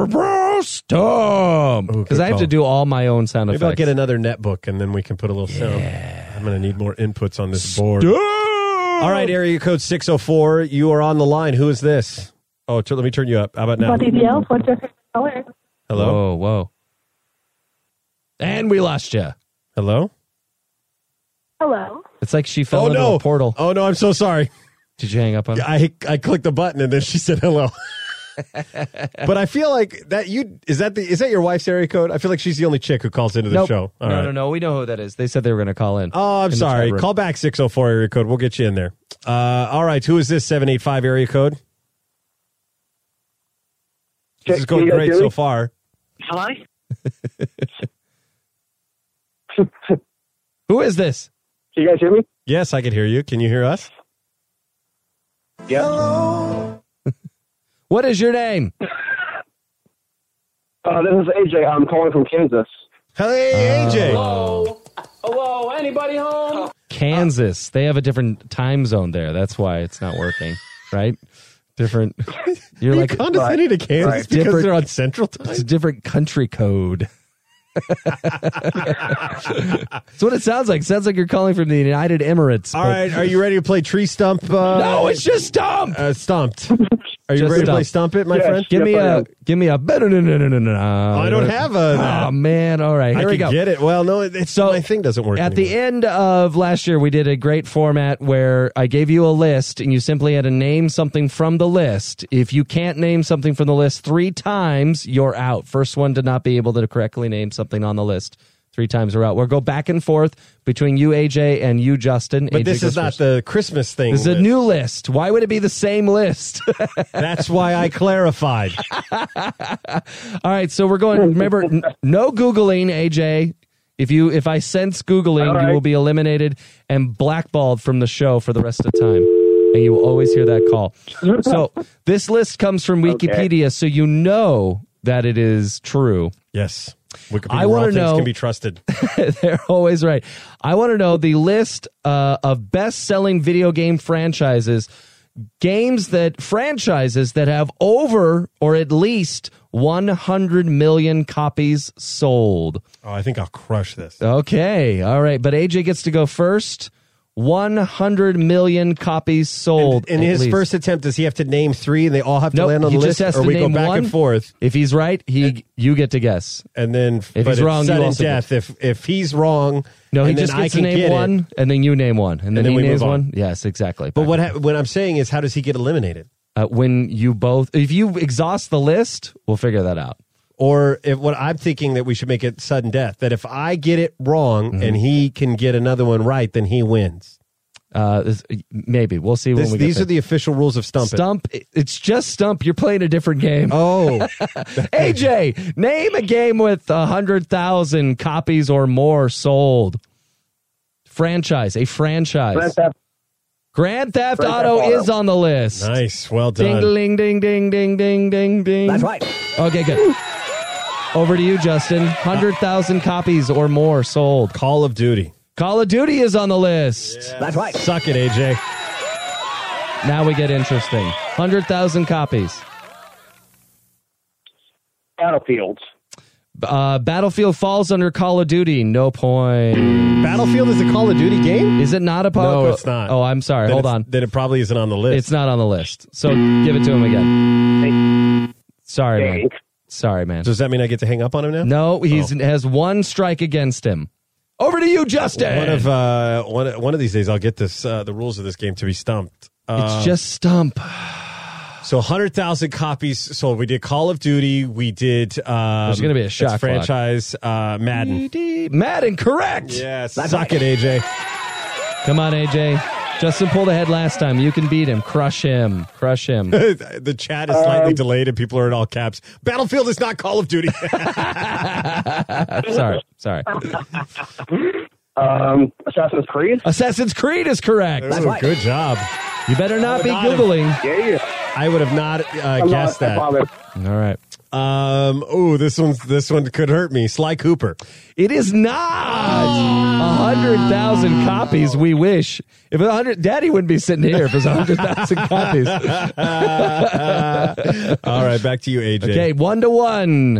stump! Because I have to do all my own sound effects. Maybe I'll get another netbook and then we can put a little sound. I'm going to need more inputs on this board. All right, area code 604. You are on the line. Who is this? Oh, let me turn you up. How about now? What's your favorite color? Hello? Whoa. And we lost you. Hello? Hello. It's like she fell into a portal. Oh, no, I'm so sorry. Did you hang up on her? I clicked the button and then she said hello. But I feel like is that your wife's area code? I feel like she's the only chick who calls into the show. All right. No. We know who that is. They said they were going to call in. Oh, I'm sorry. Call back 604 area code. We'll get you in there. All right. Who is this 785 area code? This is going great so far. Hi. Who is this? Can you guys hear me? Yes, I can hear you. Can you hear us? Yeah. What is your name? This is AJ. I'm calling from Kansas. Hey, AJ. Hello. Anybody home? Kansas. They have a different time zone there. That's why it's not working, right? Different. You're Are you like condescending to Kansas because they're on Central Time? It's a different country code. That's what it sounds like. It sounds like you're calling from the United Emirates. All right, are you ready to play Tree Stump? No, it's just Stump. Stumped. Are you Just ready to Stump. play Stump It, my friend? Give me a. I don't have a. Oh man! All right, here I we can go. get it. Well, no, it's So, my thing doesn't work. At anymore. the end of last year, we did a great format where I gave you a list and you simply had to name something from the list. If you can't name something from the list 3 times, you're out. First one to not be able to correctly name something on the list 3 times we're out. We'll go back and forth between you, AJ, and you, Justin. But AJ this goes is not first. the Christmas thing. This is a new list. Why would it be the same list? That's why I clarified. All right, so we're going. Remember, no Googling, AJ. If I sense Googling, you will be eliminated and blackballed from the show for the rest of the time. And you will always hear that call. So this list comes from Wikipedia, so you know that it is true. Yes. Wikipedia, I want to know. Can be trusted. They're always right. I want to know the list of best-selling video game franchises, franchises that have over or at least 100 million copies sold. Oh, I think I'll crush this. Okay, all right. But AJ gets to go first. 100 million copies sold. In his first attempt, does he have to name 3 and they all have to land on the list? Just has or to we name go back one. and forth? If he's right, you get to guess. And then If he's wrong, you sudden also death. If he's wrong, No, he and just then gets I to can name get one, it. and then you name one, and then then he we names move on. one. Yes, exactly. But what I'm saying is, how does he get eliminated? When you both, if you exhaust the list, we'll figure that out. Or what I'm thinking that we should make it sudden death. That if I get it wrong and he can get another one right, then he wins. Maybe we'll see when we get These there. are the official rules of Stump It. Stump. It's just Stump. You're playing a different game. Oh, AJ, name a game with 100,000 copies or more sold. A franchise. Grand Theft Auto is on the list. nice. Well done. Ding, ding, ding, ding, ding, ding, ding. That's right. Okay, good. Over to you, Justin. 100,000 copies or more sold. Call of Duty. Call of Duty is on the list. That's right. Suck it, AJ. Now we get interesting. 100,000 copies. Battlefields. Battlefield falls under Call of Duty. No point. Battlefield is a Call of Duty game? Is it not a No, it's not. Oh, I'm sorry. Hold on. Then it probably isn't on the list. It's not on the list. So give it to him again. Sorry, man. Sorry, man. Does that mean I get to hang up on him now? No, he's has 1 strike against him. Over to you, Justin. One of these days, I'll get this the rules of this game to be stumped. It's just Stump. So 100,000 copies sold. We did Call of Duty. We did. There's going to be a shot franchise. Madden. Madden, correct. Yes. Suck it, AJ. Come on, AJ. Justin pulled ahead last time. You can beat him. Crush him. Crush him. The chat is slightly delayed and people are in all caps. Battlefield is not Call of Duty. Sorry. Assassin's Creed. Assassin's Creed is correct. Ooh, good job. You better not be Googling. Yeah. I would have not guessed that. All right. This one could hurt me. Sly Cooper. It is not 100,000 copies. We wish. If it was 100, Daddy wouldn't be sitting here if it was 100,000 copies. All right, back to you, AJ. Okay, 1-1.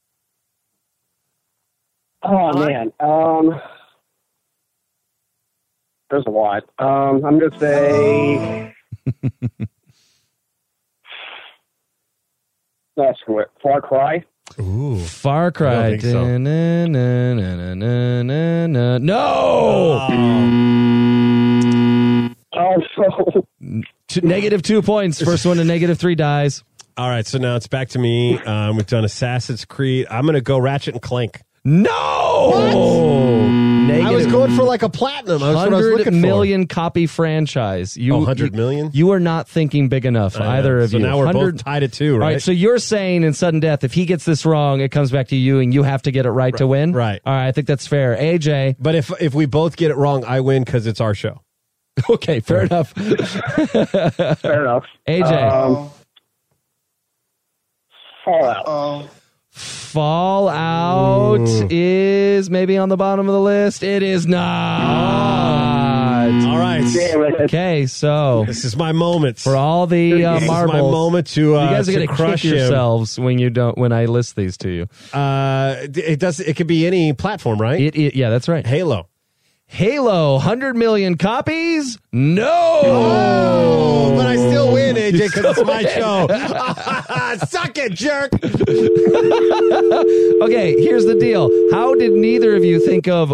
Oh man. There's a lot. I'm going to say. That's what. Far Cry. Ooh. Far Cry. I don't think so. No! Oh, so. Negative 2 points. First one to negative 3 dies. All right, so now it's back to me. We've done Assassin's Creed. I'm going to go Ratchet and Clank. No! I was going for like a platinum. That's what I was looking 100 million copy franchise. 100 million? You are not thinking big enough, either of you. So now we're both tied at 2, right? All right, so you're saying in sudden death, if he gets this wrong, it comes back to you and you have to get it right to win? Right. All right, I think that's fair. AJ. But if we both get it wrong, I win because it's our show. Okay, fair enough. Fair enough. AJ. Fallout. Fallout is maybe on the bottom of the list. It is not. All right. Damn it. Okay, so This is my moment. for all the This is marbles, my moment to you guys are to going to crush kick him. yourselves when I list these to you. It could be any platform, right? Yeah, that's right. Halo. Halo, 100 million copies? No. Oh, but I still win, AJ, because it's my show. Suck it, jerk. Okay, here's the deal. How did neither of you think of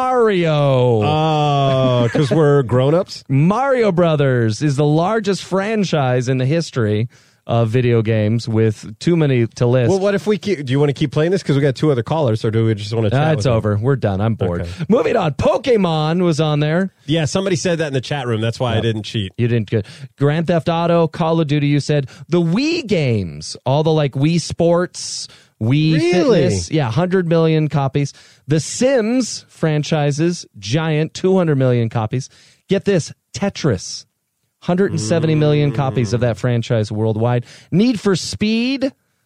Mario? Oh, because we're grown-ups? Mario Brothers is the largest franchise in the history of video games with too many to list. Well, what if we keep... Do you want to keep playing this? Because we got 2 other callers, or do we just want to chat It's with over. them? We're done. I'm bored. Okay. Moving on. Pokemon was on there. Yeah, somebody said that in the chat room. That's why I didn't cheat. You didn't get Grand Theft Auto, Call of Duty. You said the Wii games, all the like Wii Sports, Wii Really? Fitness. Yeah, 100 million copies. The Sims franchises, giant, 200 million copies. Get this, Tetris. 170 million copies of that franchise worldwide. Need for Speed,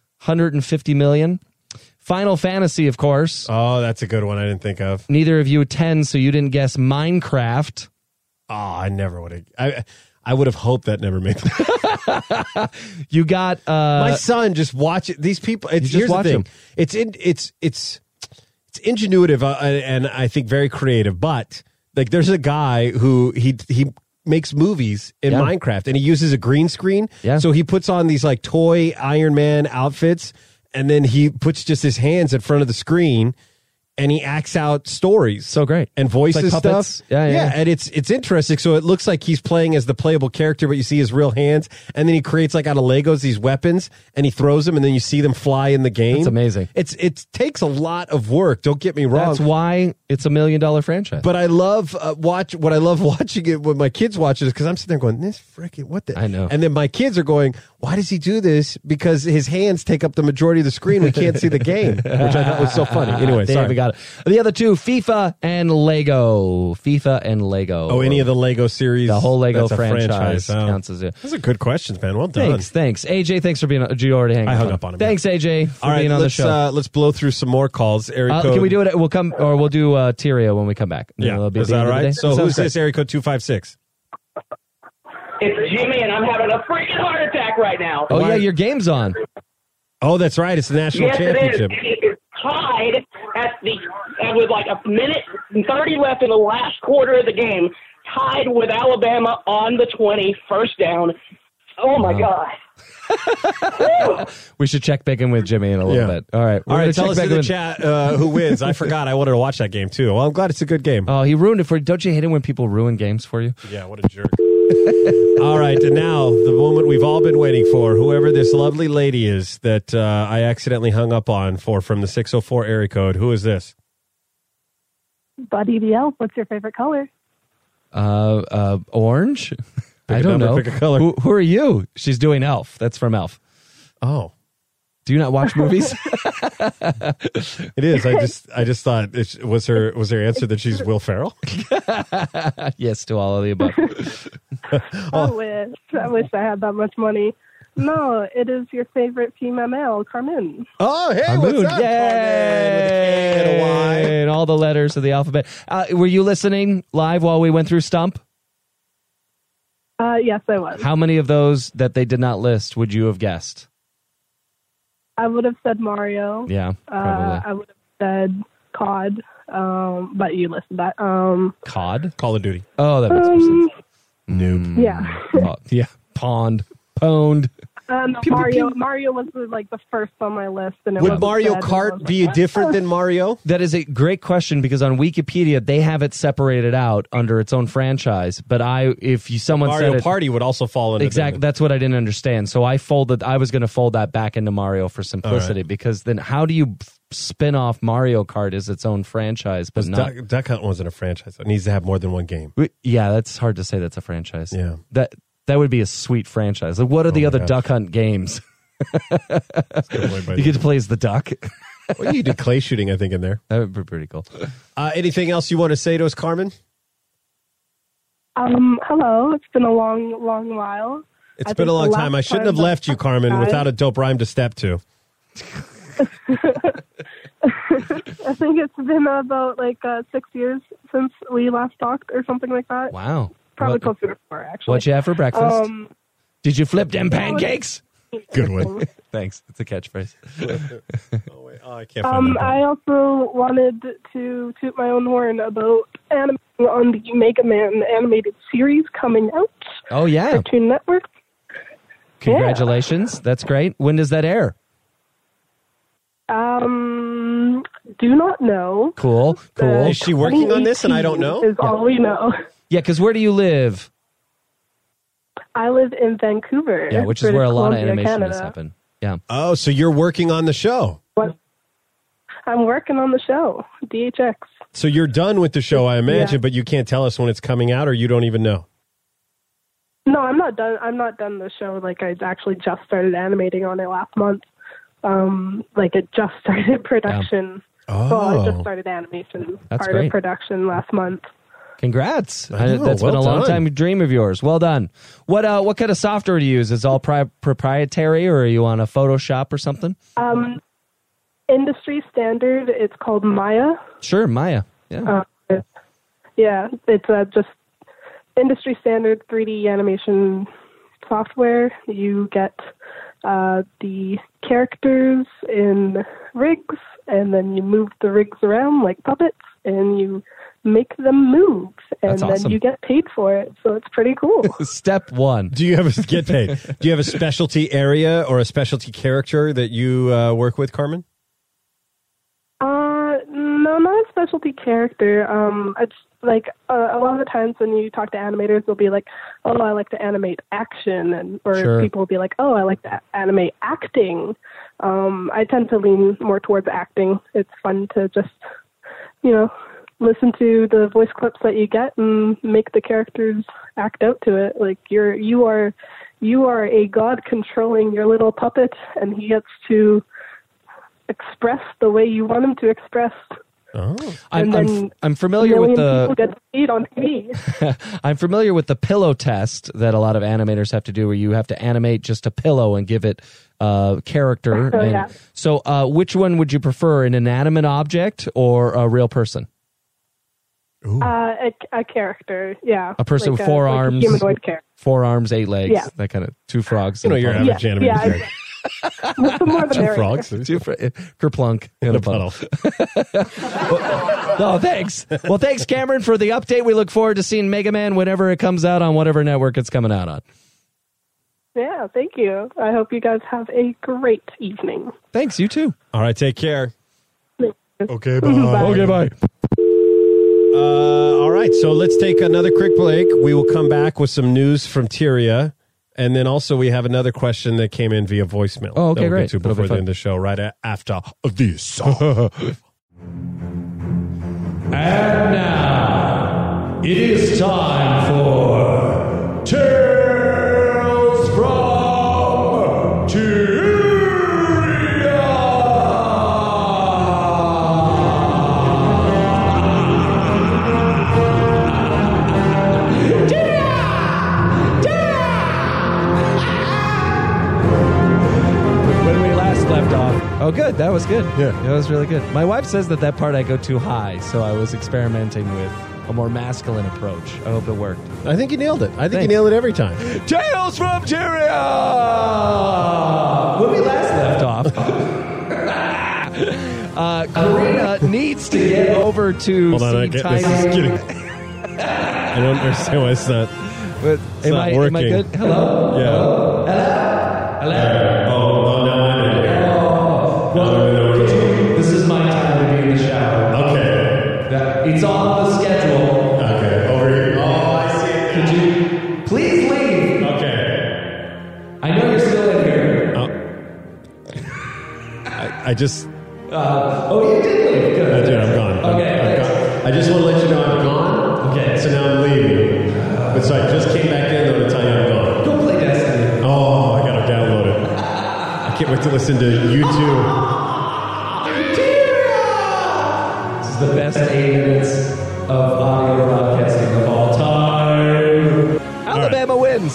150 million. Final Fantasy, of course. Oh, that's a good one I didn't think of. Neither of you 10, so you didn't guess Minecraft. Oh, I never would have... I would have hoped that never made it. You got... My son just watch it. These people... It's, just here's the watch thing. them. It's ingenuitive and I think very creative, but like there's a guy who he makes movies in Minecraft and he uses a green screen. Yeah. So he puts on these like toy Iron Man outfits and then he puts just his hands in front of the screen and he acts out stories. So great. And voices It's like puppets. stuff. Yeah. And it's interesting. So it looks like he's playing as the playable character, but you see his real hands. And then he creates like out of Legos these weapons and he throws them and then you see them fly in the game. That's amazing. It takes a lot of work. Don't get me wrong. That's why it's $1 million franchise. But I love what I love watching it when my kids watch it is because I'm sitting there going, this freaking what the I know. And then my kids are going, why does he do this? Because his hands take up the majority of the screen. We can't see the game, which I thought was so funny. Anyway, sorry. We got it. The other two, FIFA and Lego. FIFA and Lego. Oh, any of the Lego series? The whole Lego That's a franchise Oh. counts as it. Those are good questions, man. Well done. Thanks. AJ, thanks for being on. You already hung I hung up on him. Thanks, AJ, for All right, being on the show. let's blow through some more calls. Area code. Can we do it? We'll do Tyria when we come back. Yeah, It'll be is the that end of the right? day. So Sounds who's great. this? Area code 256. It's Jimmy, and I'm having a freaking heart attack right now. Oh, yeah, your game's on. Oh, that's right. It's the national Yes, championship. it is tied with like a minute and 30 left in the last quarter of the game, tied with Alabama on the 20, first down. Oh, my God. We should check back in with Jimmy in a little bit. All right. All right, tell us in the chat who wins. I forgot. I wanted to watch that game, too. Well, I'm glad it's a good game. Oh, he ruined it for you. Don't you hate it when people ruin games for you? Yeah, what a jerk. All right, and now the moment we've all been waiting for, whoever this lovely lady is that I accidentally hung up on from the 604 area code. Who is this? Buddy DL, what's your favorite color? Orange? I a don't number, know. pick a color. Who are you? She's doing Elf. That's from Elf. Oh, Do you not watch movies? it is. I just thought was her answer that she's Will Ferrell? Yes, to all of the above. I wish I had that much money. No, it is your favorite female male, Carmen. Oh, hey, Carmen. what's up, Yay! Carmen? With a K and a Y. And all the letters of the alphabet. Were you listening live while we went through Stump? Yes, I was. How many of those that they did not list would you have guessed? I would have said Mario. Yeah, probably. I would have said COD, but you listed that. COD? Call of Duty. Oh, that makes more sense. Noob. Yeah. Yeah. Pwned. No, Mario was the first on my list. And it Would wasn't Mario said, and I Kart was be like, different than Mario? That is a great question because on Wikipedia they have it separated out under its own franchise. But someone Mario said it, Party would also fall into exactly, that's what I didn't understand. So I was going to fold that back into Mario for simplicity because then how do you spin off Mario Kart as its own franchise? But not Duck Hunt wasn't a franchise. It needs to have more than one game. Yeah, that's hard to say. That's a franchise. Yeah. That would be a sweet franchise. Like, what are the other gosh. Duck Hunt games? You get to play as the duck. Well, you did clay shooting, I think, in there. That would be pretty cool. Anything else you want to say to us, Carmen? Hello. It's been a long, long while. It's been a long time. I shouldn't have left you, Carmen, without a dope rhyme to step to. I think it's been about 6 years since we last talked or something like that. Wow. Probably closer to 4, actually. What you have for breakfast? Did you flip them pancakes? Good one. Thanks. It's a catchphrase. Oh, wait. Oh, I can't find that. I also wanted to toot my own horn about animating on the Mega Man animated series coming out. Oh, yeah. Cartoon Network. Congratulations. Yeah. That's great. When does that air? Do not know. Cool. Is she working on this and I don't know? Is all we know. Yeah, because where do you live? I live in Vancouver. Yeah, which is British where a lot of Columbia, animation Canada. has happened. Yeah. Oh, so you're working on the show. I'm working on the show, DHX. So you're done with the show, I imagine, but you can't tell us when it's coming out, or you don't even know? No, I'm not done. I'm not done the show. I actually just started animating on it last month. It just started production. Oh. Well, I just started animation That's part great. of production last month. Congrats. I know, That's been a well long done. time dream of yours. Well done. What kind of software do you use? Is it all proprietary, or are you on a Photoshop or something? Industry standard. It's called Maya. Sure, Maya. Yeah. It's just industry standard 3D animation software. You get the characters in rigs, and then you move the rigs around like puppets, and you make them move, and That's awesome. then you get paid for it. So it's pretty cool. Step one. Do you have get paid? Do you have a specialty area or a specialty character that you work with, Carmen? No, not a specialty character. It's a lot of the times when you talk to animators, they'll be like, "Oh, I like to animate action," or Sure. people will be like, "Oh, I like to animate acting." I tend to lean more towards acting. It's fun to just, listen to the voice clips that you get and make the characters act out to it. You are a god controlling your little puppet, and he gets to express the way you want him to express. Oh. I'm familiar with people the get to see it on TV. I'm familiar with the pillow test that a lot of animators have to do, where you have to animate just a pillow and give it character. Oh, yeah. So, which one would you prefer, an inanimate object or a real person? A character, yeah. A person with a 4 arms, a humanoid character. 4 arms, 8 legs, Yeah. that kind of 2 frogs. Your and a average animated character. The more the Two merrier. frogs. kerplunk in a puddle. Oh, thanks. Well, thanks, Cameron, for the update. We look forward to seeing Mega Man whenever it comes out on whatever network it's coming out on. Yeah, thank you. I hope you guys have a great evening. Thanks, you too. All right, take care. Okay, bye. Bye. Okay, bye. All right, so let's take another quick break. We will come back with some news from Tyria. And then also we have another question that came in via voicemail. Oh, okay, that we'll great. get to That'll be before the fun. end of the show, right after this. And now, It is time for Tales from When we last left off. Oh, good. That was good. Yeah. That was really good. My wife says that part I go too high, so I was experimenting with a more masculine approach. I hope it worked. I think you nailed it. I think you Thanks. nailed it every time. Tales from Tyria! When we last left off, Karina needs to get over to Hold on, see this is Tiny. kidding. I don't understand why it's not. But It's not am I working. good? Hello? Yeah. Hello? Oh, no, I'm in here. This is my time to be in the shower. Okay. It's on the schedule. Okay, over here. Oh, I see it. Could you please leave? Okay. I know you're still in here. I just... Oh, you did leave. Good. Dude, I'm gone. Okay, I'm thanks. gone. I just want to let you know I'm gone. Okay. So now I'm leaving. But so I just came back in though to tell you I'm gone. Go play Destiny. Oh, I gotta download it. I can't wait to listen to YouTube. This is the best 8 minutes of audio broadcasting of all time. Alabama wins.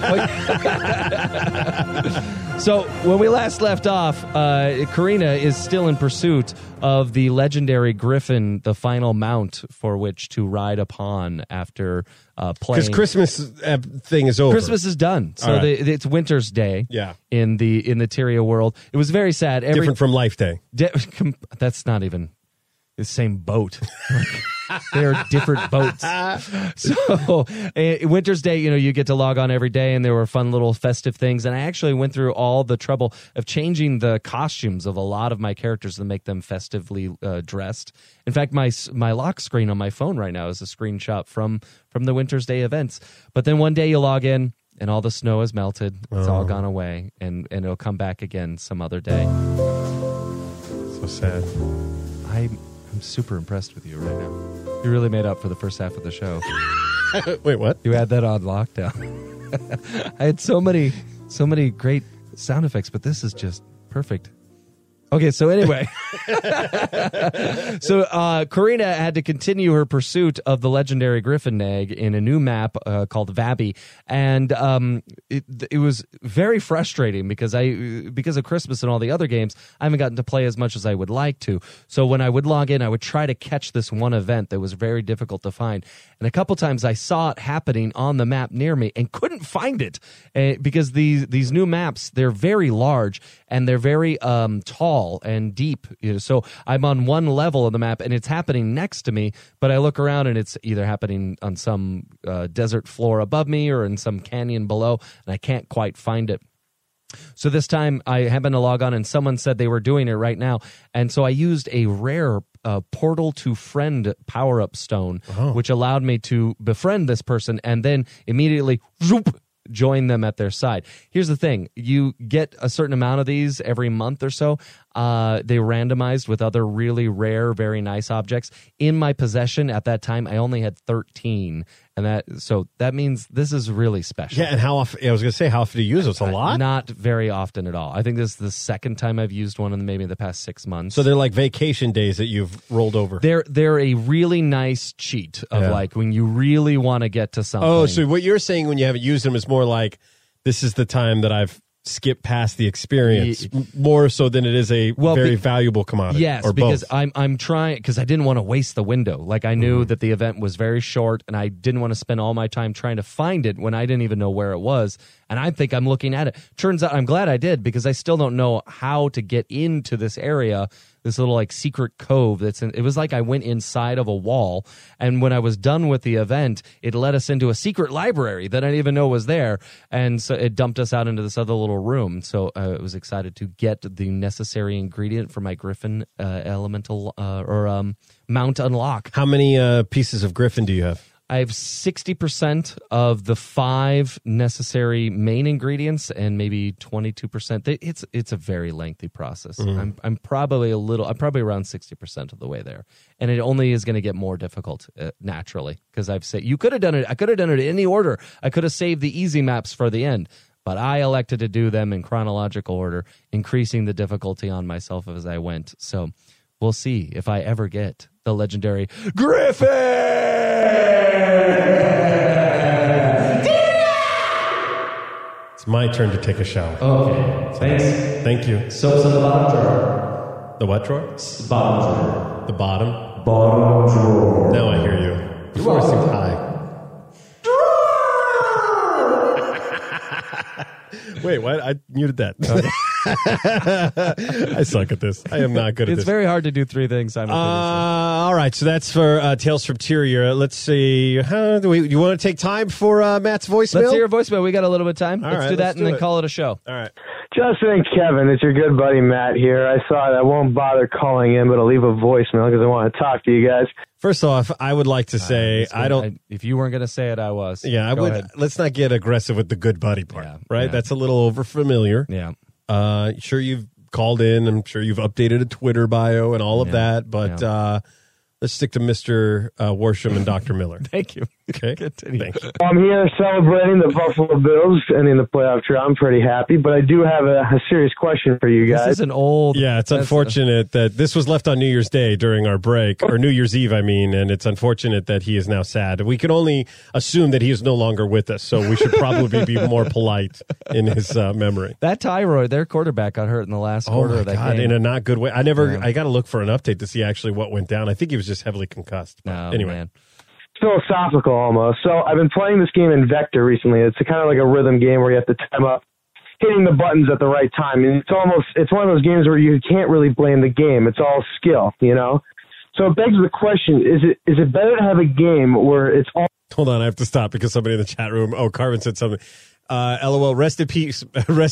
So when we last left off, Karina is still in pursuit of the legendary Griffin, the final mount for which to ride upon after playing. Because Christmas thing is over. Christmas is done, so All right. it's Winter's Day. Yeah. in the Tyria world, it was very sad. Different from Life Day. That's not even the same boat. They're different boats. So, Winter's Day, you get to log on every day, and there were fun little festive things. And I actually went through all the trouble of changing the costumes of a lot of my characters to make them festively dressed. In fact, my lock screen on my phone right now is a screenshot from the Winter's Day events. But then one day you log in, and all the snow has melted. It's all gone away, and it'll come back again some other day. So sad. I'm super impressed with you right now. You really made up for the first half of the show. Wait, what? You had that on lockdown. I had so many great sound effects, but this is just perfect. Okay, so anyway. So Karina had to continue her pursuit of the legendary Griffin Nag in a new map called Vabby. And it was very frustrating because of Christmas and all the other games, I haven't gotten to play as much as I would like to. So when I would log in, I would try to catch this one event that was very difficult to find. And a couple times I saw it happening on the map near me and couldn't find it because these new maps, they're very large and they're very tall and deep. So I'm on one level of the map and it's happening next to me, but I look around and it's either happening on some desert floor above me or in some canyon below, and I can't quite find it. So this time I happened to log on and someone said they were doing it right now. And so I used a rare portal to friend power-up stone, which allowed me to befriend this person and then immediately zoop, join them at their side. Here's the thing. You get a certain amount of these every month or so. They randomized with other really rare, very nice objects. In my possession at that time, I only had 13. And that means this is really special. Yeah, and how often? I was going to say, how often do you use it? It's a lot? Not very often at all. I think this is the second time I've used one in maybe the past 6 months. So they're like vacation days that you've rolled over. They're a really nice cheat of like when you really want to get to something. Oh, so what you're saying when you haven't used them is more like, this is the time that I've skipped past the experience, more so than it is a very valuable commodity. Yes, or because both. I'm trying, because I didn't want to waste the window. Like I knew that the event was very short, and I didn't want to spend all my time trying to find it when I didn't even know where it was. And I think I'm looking at it. Turns out I'm glad I did, because I still don't know how to get into this area, this little like secret cove it was like I went inside of a wall, and when I was done with the event, it led us into a secret library that I didn't even know was there, and so it dumped us out into this other little room. So I was excited to get the necessary ingredient for my Griffin elemental mount unlock. How many pieces of Griffin do you have? I have 60% of the 5 necessary main ingredients and maybe 22%. It's a very lengthy process. I'm probably around 60% of the way there, and it only is going to get more difficult naturally because I've said you could have done it. I could have done it in any order. I could have saved the easy maps for the end, but I elected to do them in chronological order, increasing the difficulty on myself as I went. So we'll see if I ever get the legendary Griffin. It's my turn to take a shower. Okay, thanks. Thank you. Soap's in the bottom drawer. The what drawer? The bottom drawer. The bottom? Bottom drawer. Now I hear you. Before I seemed high. Wait, what? I muted that. I suck at this. I am not good at this. It's very hard to do 3 things simultaneously. All right, so that's for Tales from Tyria. Let's see. You want to take time for Matt's voicemail? Let's hear your voicemail. We got a little bit of time. All let's right, do that let's and do then it. call it a show. All right. Justin and Kevin, it's your good buddy Matt here. I thought I won't bother calling in, but I'll leave a voicemail because I want to talk to you guys. First off, I would like to say if you weren't going to say it, I was. Yeah, I Go would. ahead. Let's not get aggressive with the good buddy part, right? yeah. That's a little over familiar. Yeah. Sure, you've called in. I'm sure you've updated a Twitter bio and all of that, but let's stick to Mr. Worsham and Dr. Miller. Thank you. Okay. Continue. Thank you. I'm here celebrating the Buffalo Bills ending the playoff draw. I'm pretty happy, but I do have a serious question for you guys. This is an old. Yeah, it's unfortunate that this was left on New Year's Day during our break, or New Year's Eve, I mean, and it's unfortunate that he is now sad. We can only assume that he is no longer with us, so we should probably be more polite in his memory. That Thyroid, their quarterback, got hurt in the last quarter of that game. In a not good way. I got to look for an update to see actually what went down. I think he was just heavily concussed. But anyway. Man. Philosophical almost. So I've been playing this game in Vector recently. It's kind of like a rhythm game where you have to time up hitting the buttons at the right time. And it's one of those games where you can't really blame the game. It's all skill, you know? So it begs the question, is it better to have a game where it's all... Hold on, I have to stop because somebody in the chat room, Carvin said something. LOL, rest in peace,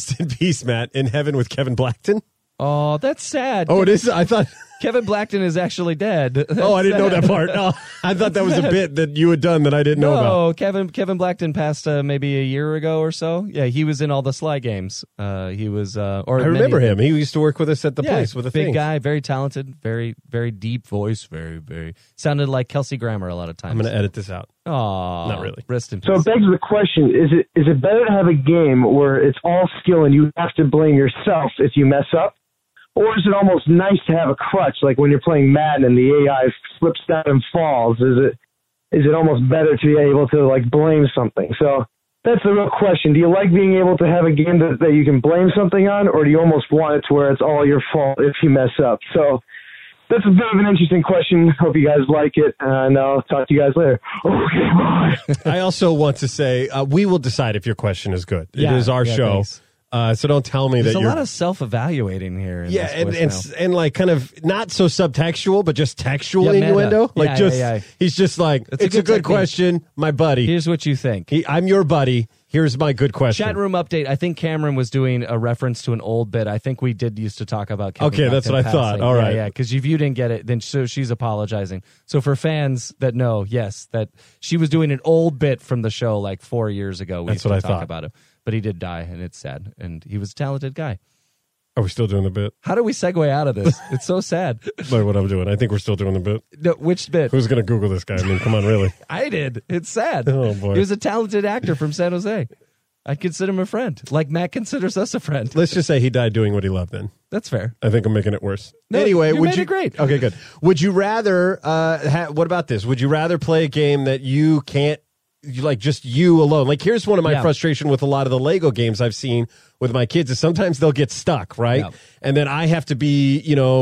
Matt, in heaven with Kevin Blackton. Oh, that's sad. Oh, it is? I thought... Kevin Blackton is actually dead. That's I didn't know sad. that part. No, I thought that was a bit that you had done that I didn't know about. No, Kevin Blackton passed maybe a year ago or so. Yeah, he was in all the Sly games. He was... I remember him. He used to work with us at the place with the big things. guy, very talented, very, very deep voice, very, very... Sounded like Kelsey Grammer a lot of times. I'm going to edit this out. Aw. Not really. Rest in peace. So it begs the question, is it better to have a game where it's all skill and you have to blame yourself if you mess up? Or is it almost nice to have a crutch, like when you're playing Madden and the AI slips down and falls? Is it almost better to be able to like blame something? So that's the real question. Do you like being able to have a game that you can blame something on, or do you almost want it to where it's all your fault if you mess up? So that's a bit of an interesting question. Hope you guys like it, and I'll talk to you guys later. Okay, bye. I also want to say we will decide if your question is good. It is our show. Thanks. So don't tell me There's that a you're... lot of self-evaluating here. In this and like kind of not so subtextual, but just textual meta. innuendo. Yeah. He's just like, it's a good technique. question, my buddy. Here's what you think. I'm your buddy. Here's my good question. Chat room update. I think Cameron was doing a reference to an old bit. I think we did used to talk about Kevin Okay, that's Blackton what I thought. passing. All right. Yeah, because if you didn't get it, then she's apologizing. So for fans that know, yes, that she was doing an old bit from the show like 4 years ago. We That's used to what I talk thought. about it. But he did die, and it's sad. And he was a talented guy. Are we still doing the bit? How do we segue out of this? It's so sad. By what I'm doing. I think we're still doing the bit. No, which bit? Who's going to Google this guy? I mean, come on, really? I did. It's sad. Oh, boy. He was a talented actor from San Jose. I'd consider him a friend, like Matt considers us a friend. Let's just say he died doing what he loved then. That's fair. I think I'm making it worse. No, anyway, you made it great. Okay, good. Would you rather, what about this? Would you rather play a game that you can't, like just you alone? Like here's one of my frustration with a lot of the Lego games I've seen with my kids is sometimes they'll get stuck, right? Yeah. And then I have to be,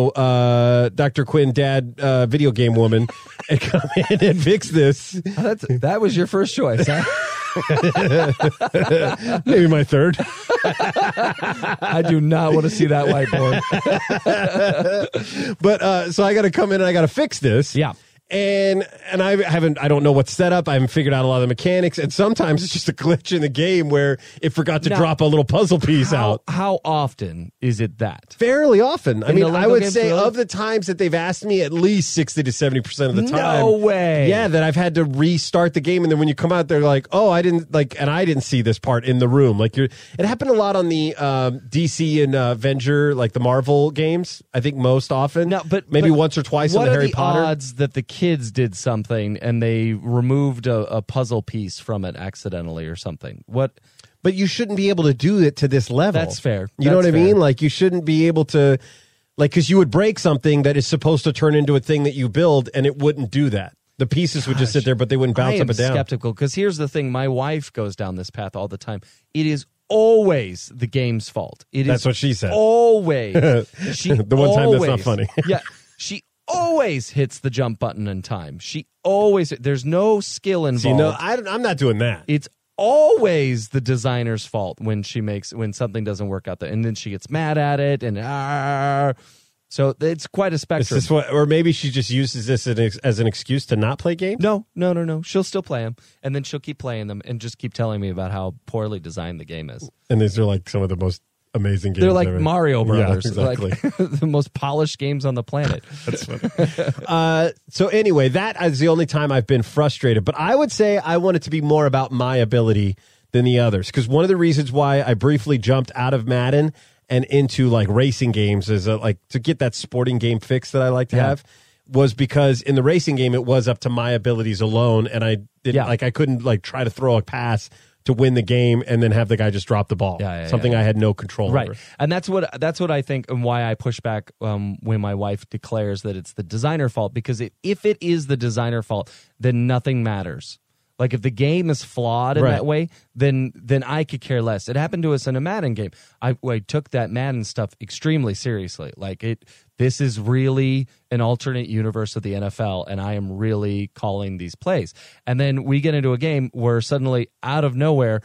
Dr. Quinn, dad, video game woman, and come in and fix this. That was your first choice, huh? Maybe my third. I do not want to see that whiteboard. But so I got to come in and I got to fix this. Yeah. And I don't know what's set up. I haven't figured out a lot of the mechanics. And sometimes it's just a glitch in the game where it forgot to drop a little puzzle piece out. How often is it that? Fairly often. I In mean, the Lego I would games, say really? of the times that they've asked me, at least 60 to 70% of the time. No way. Yeah, that I've had to restart the game. And then when you come out, they're like, oh, I didn't see this part in the room. Like it happened a lot on the DC and Avenger, like the Marvel games. I think most often. No, but maybe once or twice on the Harry Potter. What are the odds that the kids did something and they removed a puzzle piece from it accidentally or something? What? But you shouldn't be able to do it to this level. That's fair. You know what I That's mean? fair. Like you shouldn't be able to, like, because you would break something that is supposed to turn into a thing that you build, and it wouldn't do that. The pieces would just sit there, but they wouldn't bounce up and down. I am skeptical because here's the thing: my wife goes down this path all the time. It is always the game's fault. That's what she said. Always. The one time that's not funny. Yeah, she always hits the jump button in time. She always. There's no skill involved. See, no, I'm not doing that. It's always the designer's fault when something doesn't work out there, and then she gets mad at it, and so it's quite a spectrum. Is this what, or maybe she just uses this as an excuse to not play games? No. She'll still play them, and then she'll keep playing them, and just keep telling me about how poorly designed the game is. And these are like some of the most amazing games. They're like ever. Mario Brothers, yeah, exactly. like the most polished games on the planet. That's funny. So anyway, that is the only time I've been frustrated. But I would say I want it to be more about my ability than the others, because one of the reasons why I briefly jumped out of Madden and into like racing games is like to get that sporting game fix that I like to have was because in the racing game it was up to my abilities alone, and I didn't I couldn't like try to throw a pass to win the game and then have the guy just drop the ball. Something I had no control over. And that's what I think, and why I push back when my wife declares that it's the designer fault, because if it is the designer fault, then nothing matters. Like if the game is flawed in that way, then I could care less. It happened to us in a Madden game. I took that Madden stuff extremely seriously. Like this is really an alternate universe of the NFL, and I am really calling these plays. And then we get into a game where suddenly, out of nowhere,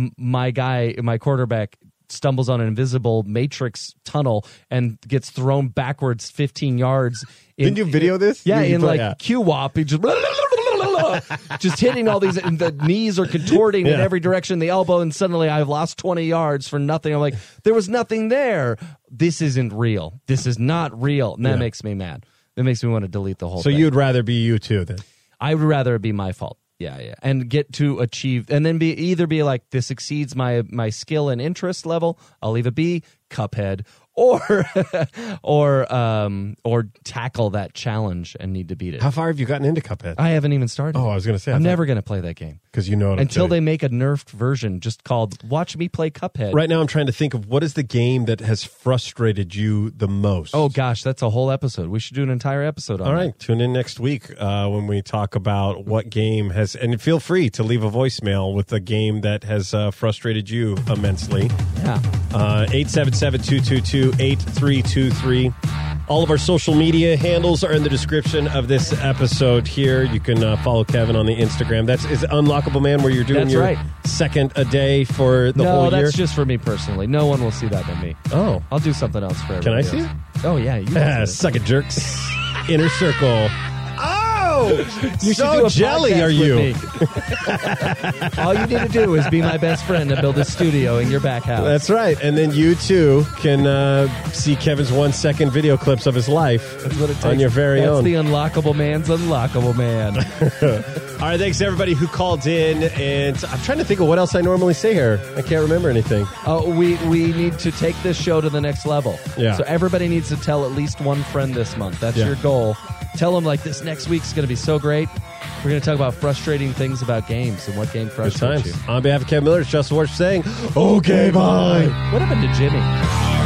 my quarterback stumbles on an invisible matrix tunnel and gets thrown backwards 15 yards. Didn't you video this? Yeah, QWOP. He just hitting all these, and the knees are contorting in every direction, the elbow, and suddenly I've lost 20 yards for nothing. I'm like, there was nothing there. This isn't real. This is not real. And that makes me mad. That makes me want to delete the whole thing. So you'd rather be you too, then? I would rather it be my fault. Yeah. And get to achieve, and then either be like, this exceeds my skill and interest level, I'll leave it be, Cuphead, or tackle that challenge and need to beat it. How far have you gotten into Cuphead? I haven't even started. Oh, I was going to say. I'm never going to play that game. Because you know what until they make a nerfed version just called Watch Me Play Cuphead. Right now I'm trying to think of what is the game that has frustrated you the most. Oh, gosh, that's a whole episode. We should do an entire episode on All right, tune in next week when we talk about what game has, and feel free to leave a voicemail with a game that has frustrated you immensely. Yeah. 877-222-8323. All of our social media handles are in the description of this episode here. You can follow Kevin on the Instagram. That's is Unlockable Man, where you're doing your second a day for the whole year? No, that's just for me personally. No one will see that but me. Oh. I'll do something else for Can everybody I see it? Oh, yeah. You can see suck it, jerks. Inner Circle. You so jelly are you? All you need to do is be my best friend and build a studio in your back house. That's right. And then you too can see Kevin's 1 second video clips of his life on your very own. That's the Unlockable Man's Unlockable Man. All right, thanks to everybody who called in. And I'm trying to think of what else I normally say here. I can't remember anything. We need to take this show to the next level. Yeah. So everybody needs to tell at least one friend this month. That's your goal. Tell them, like, this next week's going to be so great. We're going to talk about frustrating things about games and what game frustrates you. On behalf of Kevin Miller, it's Justin Walsh saying, okay, bye. What happened to Jimmy?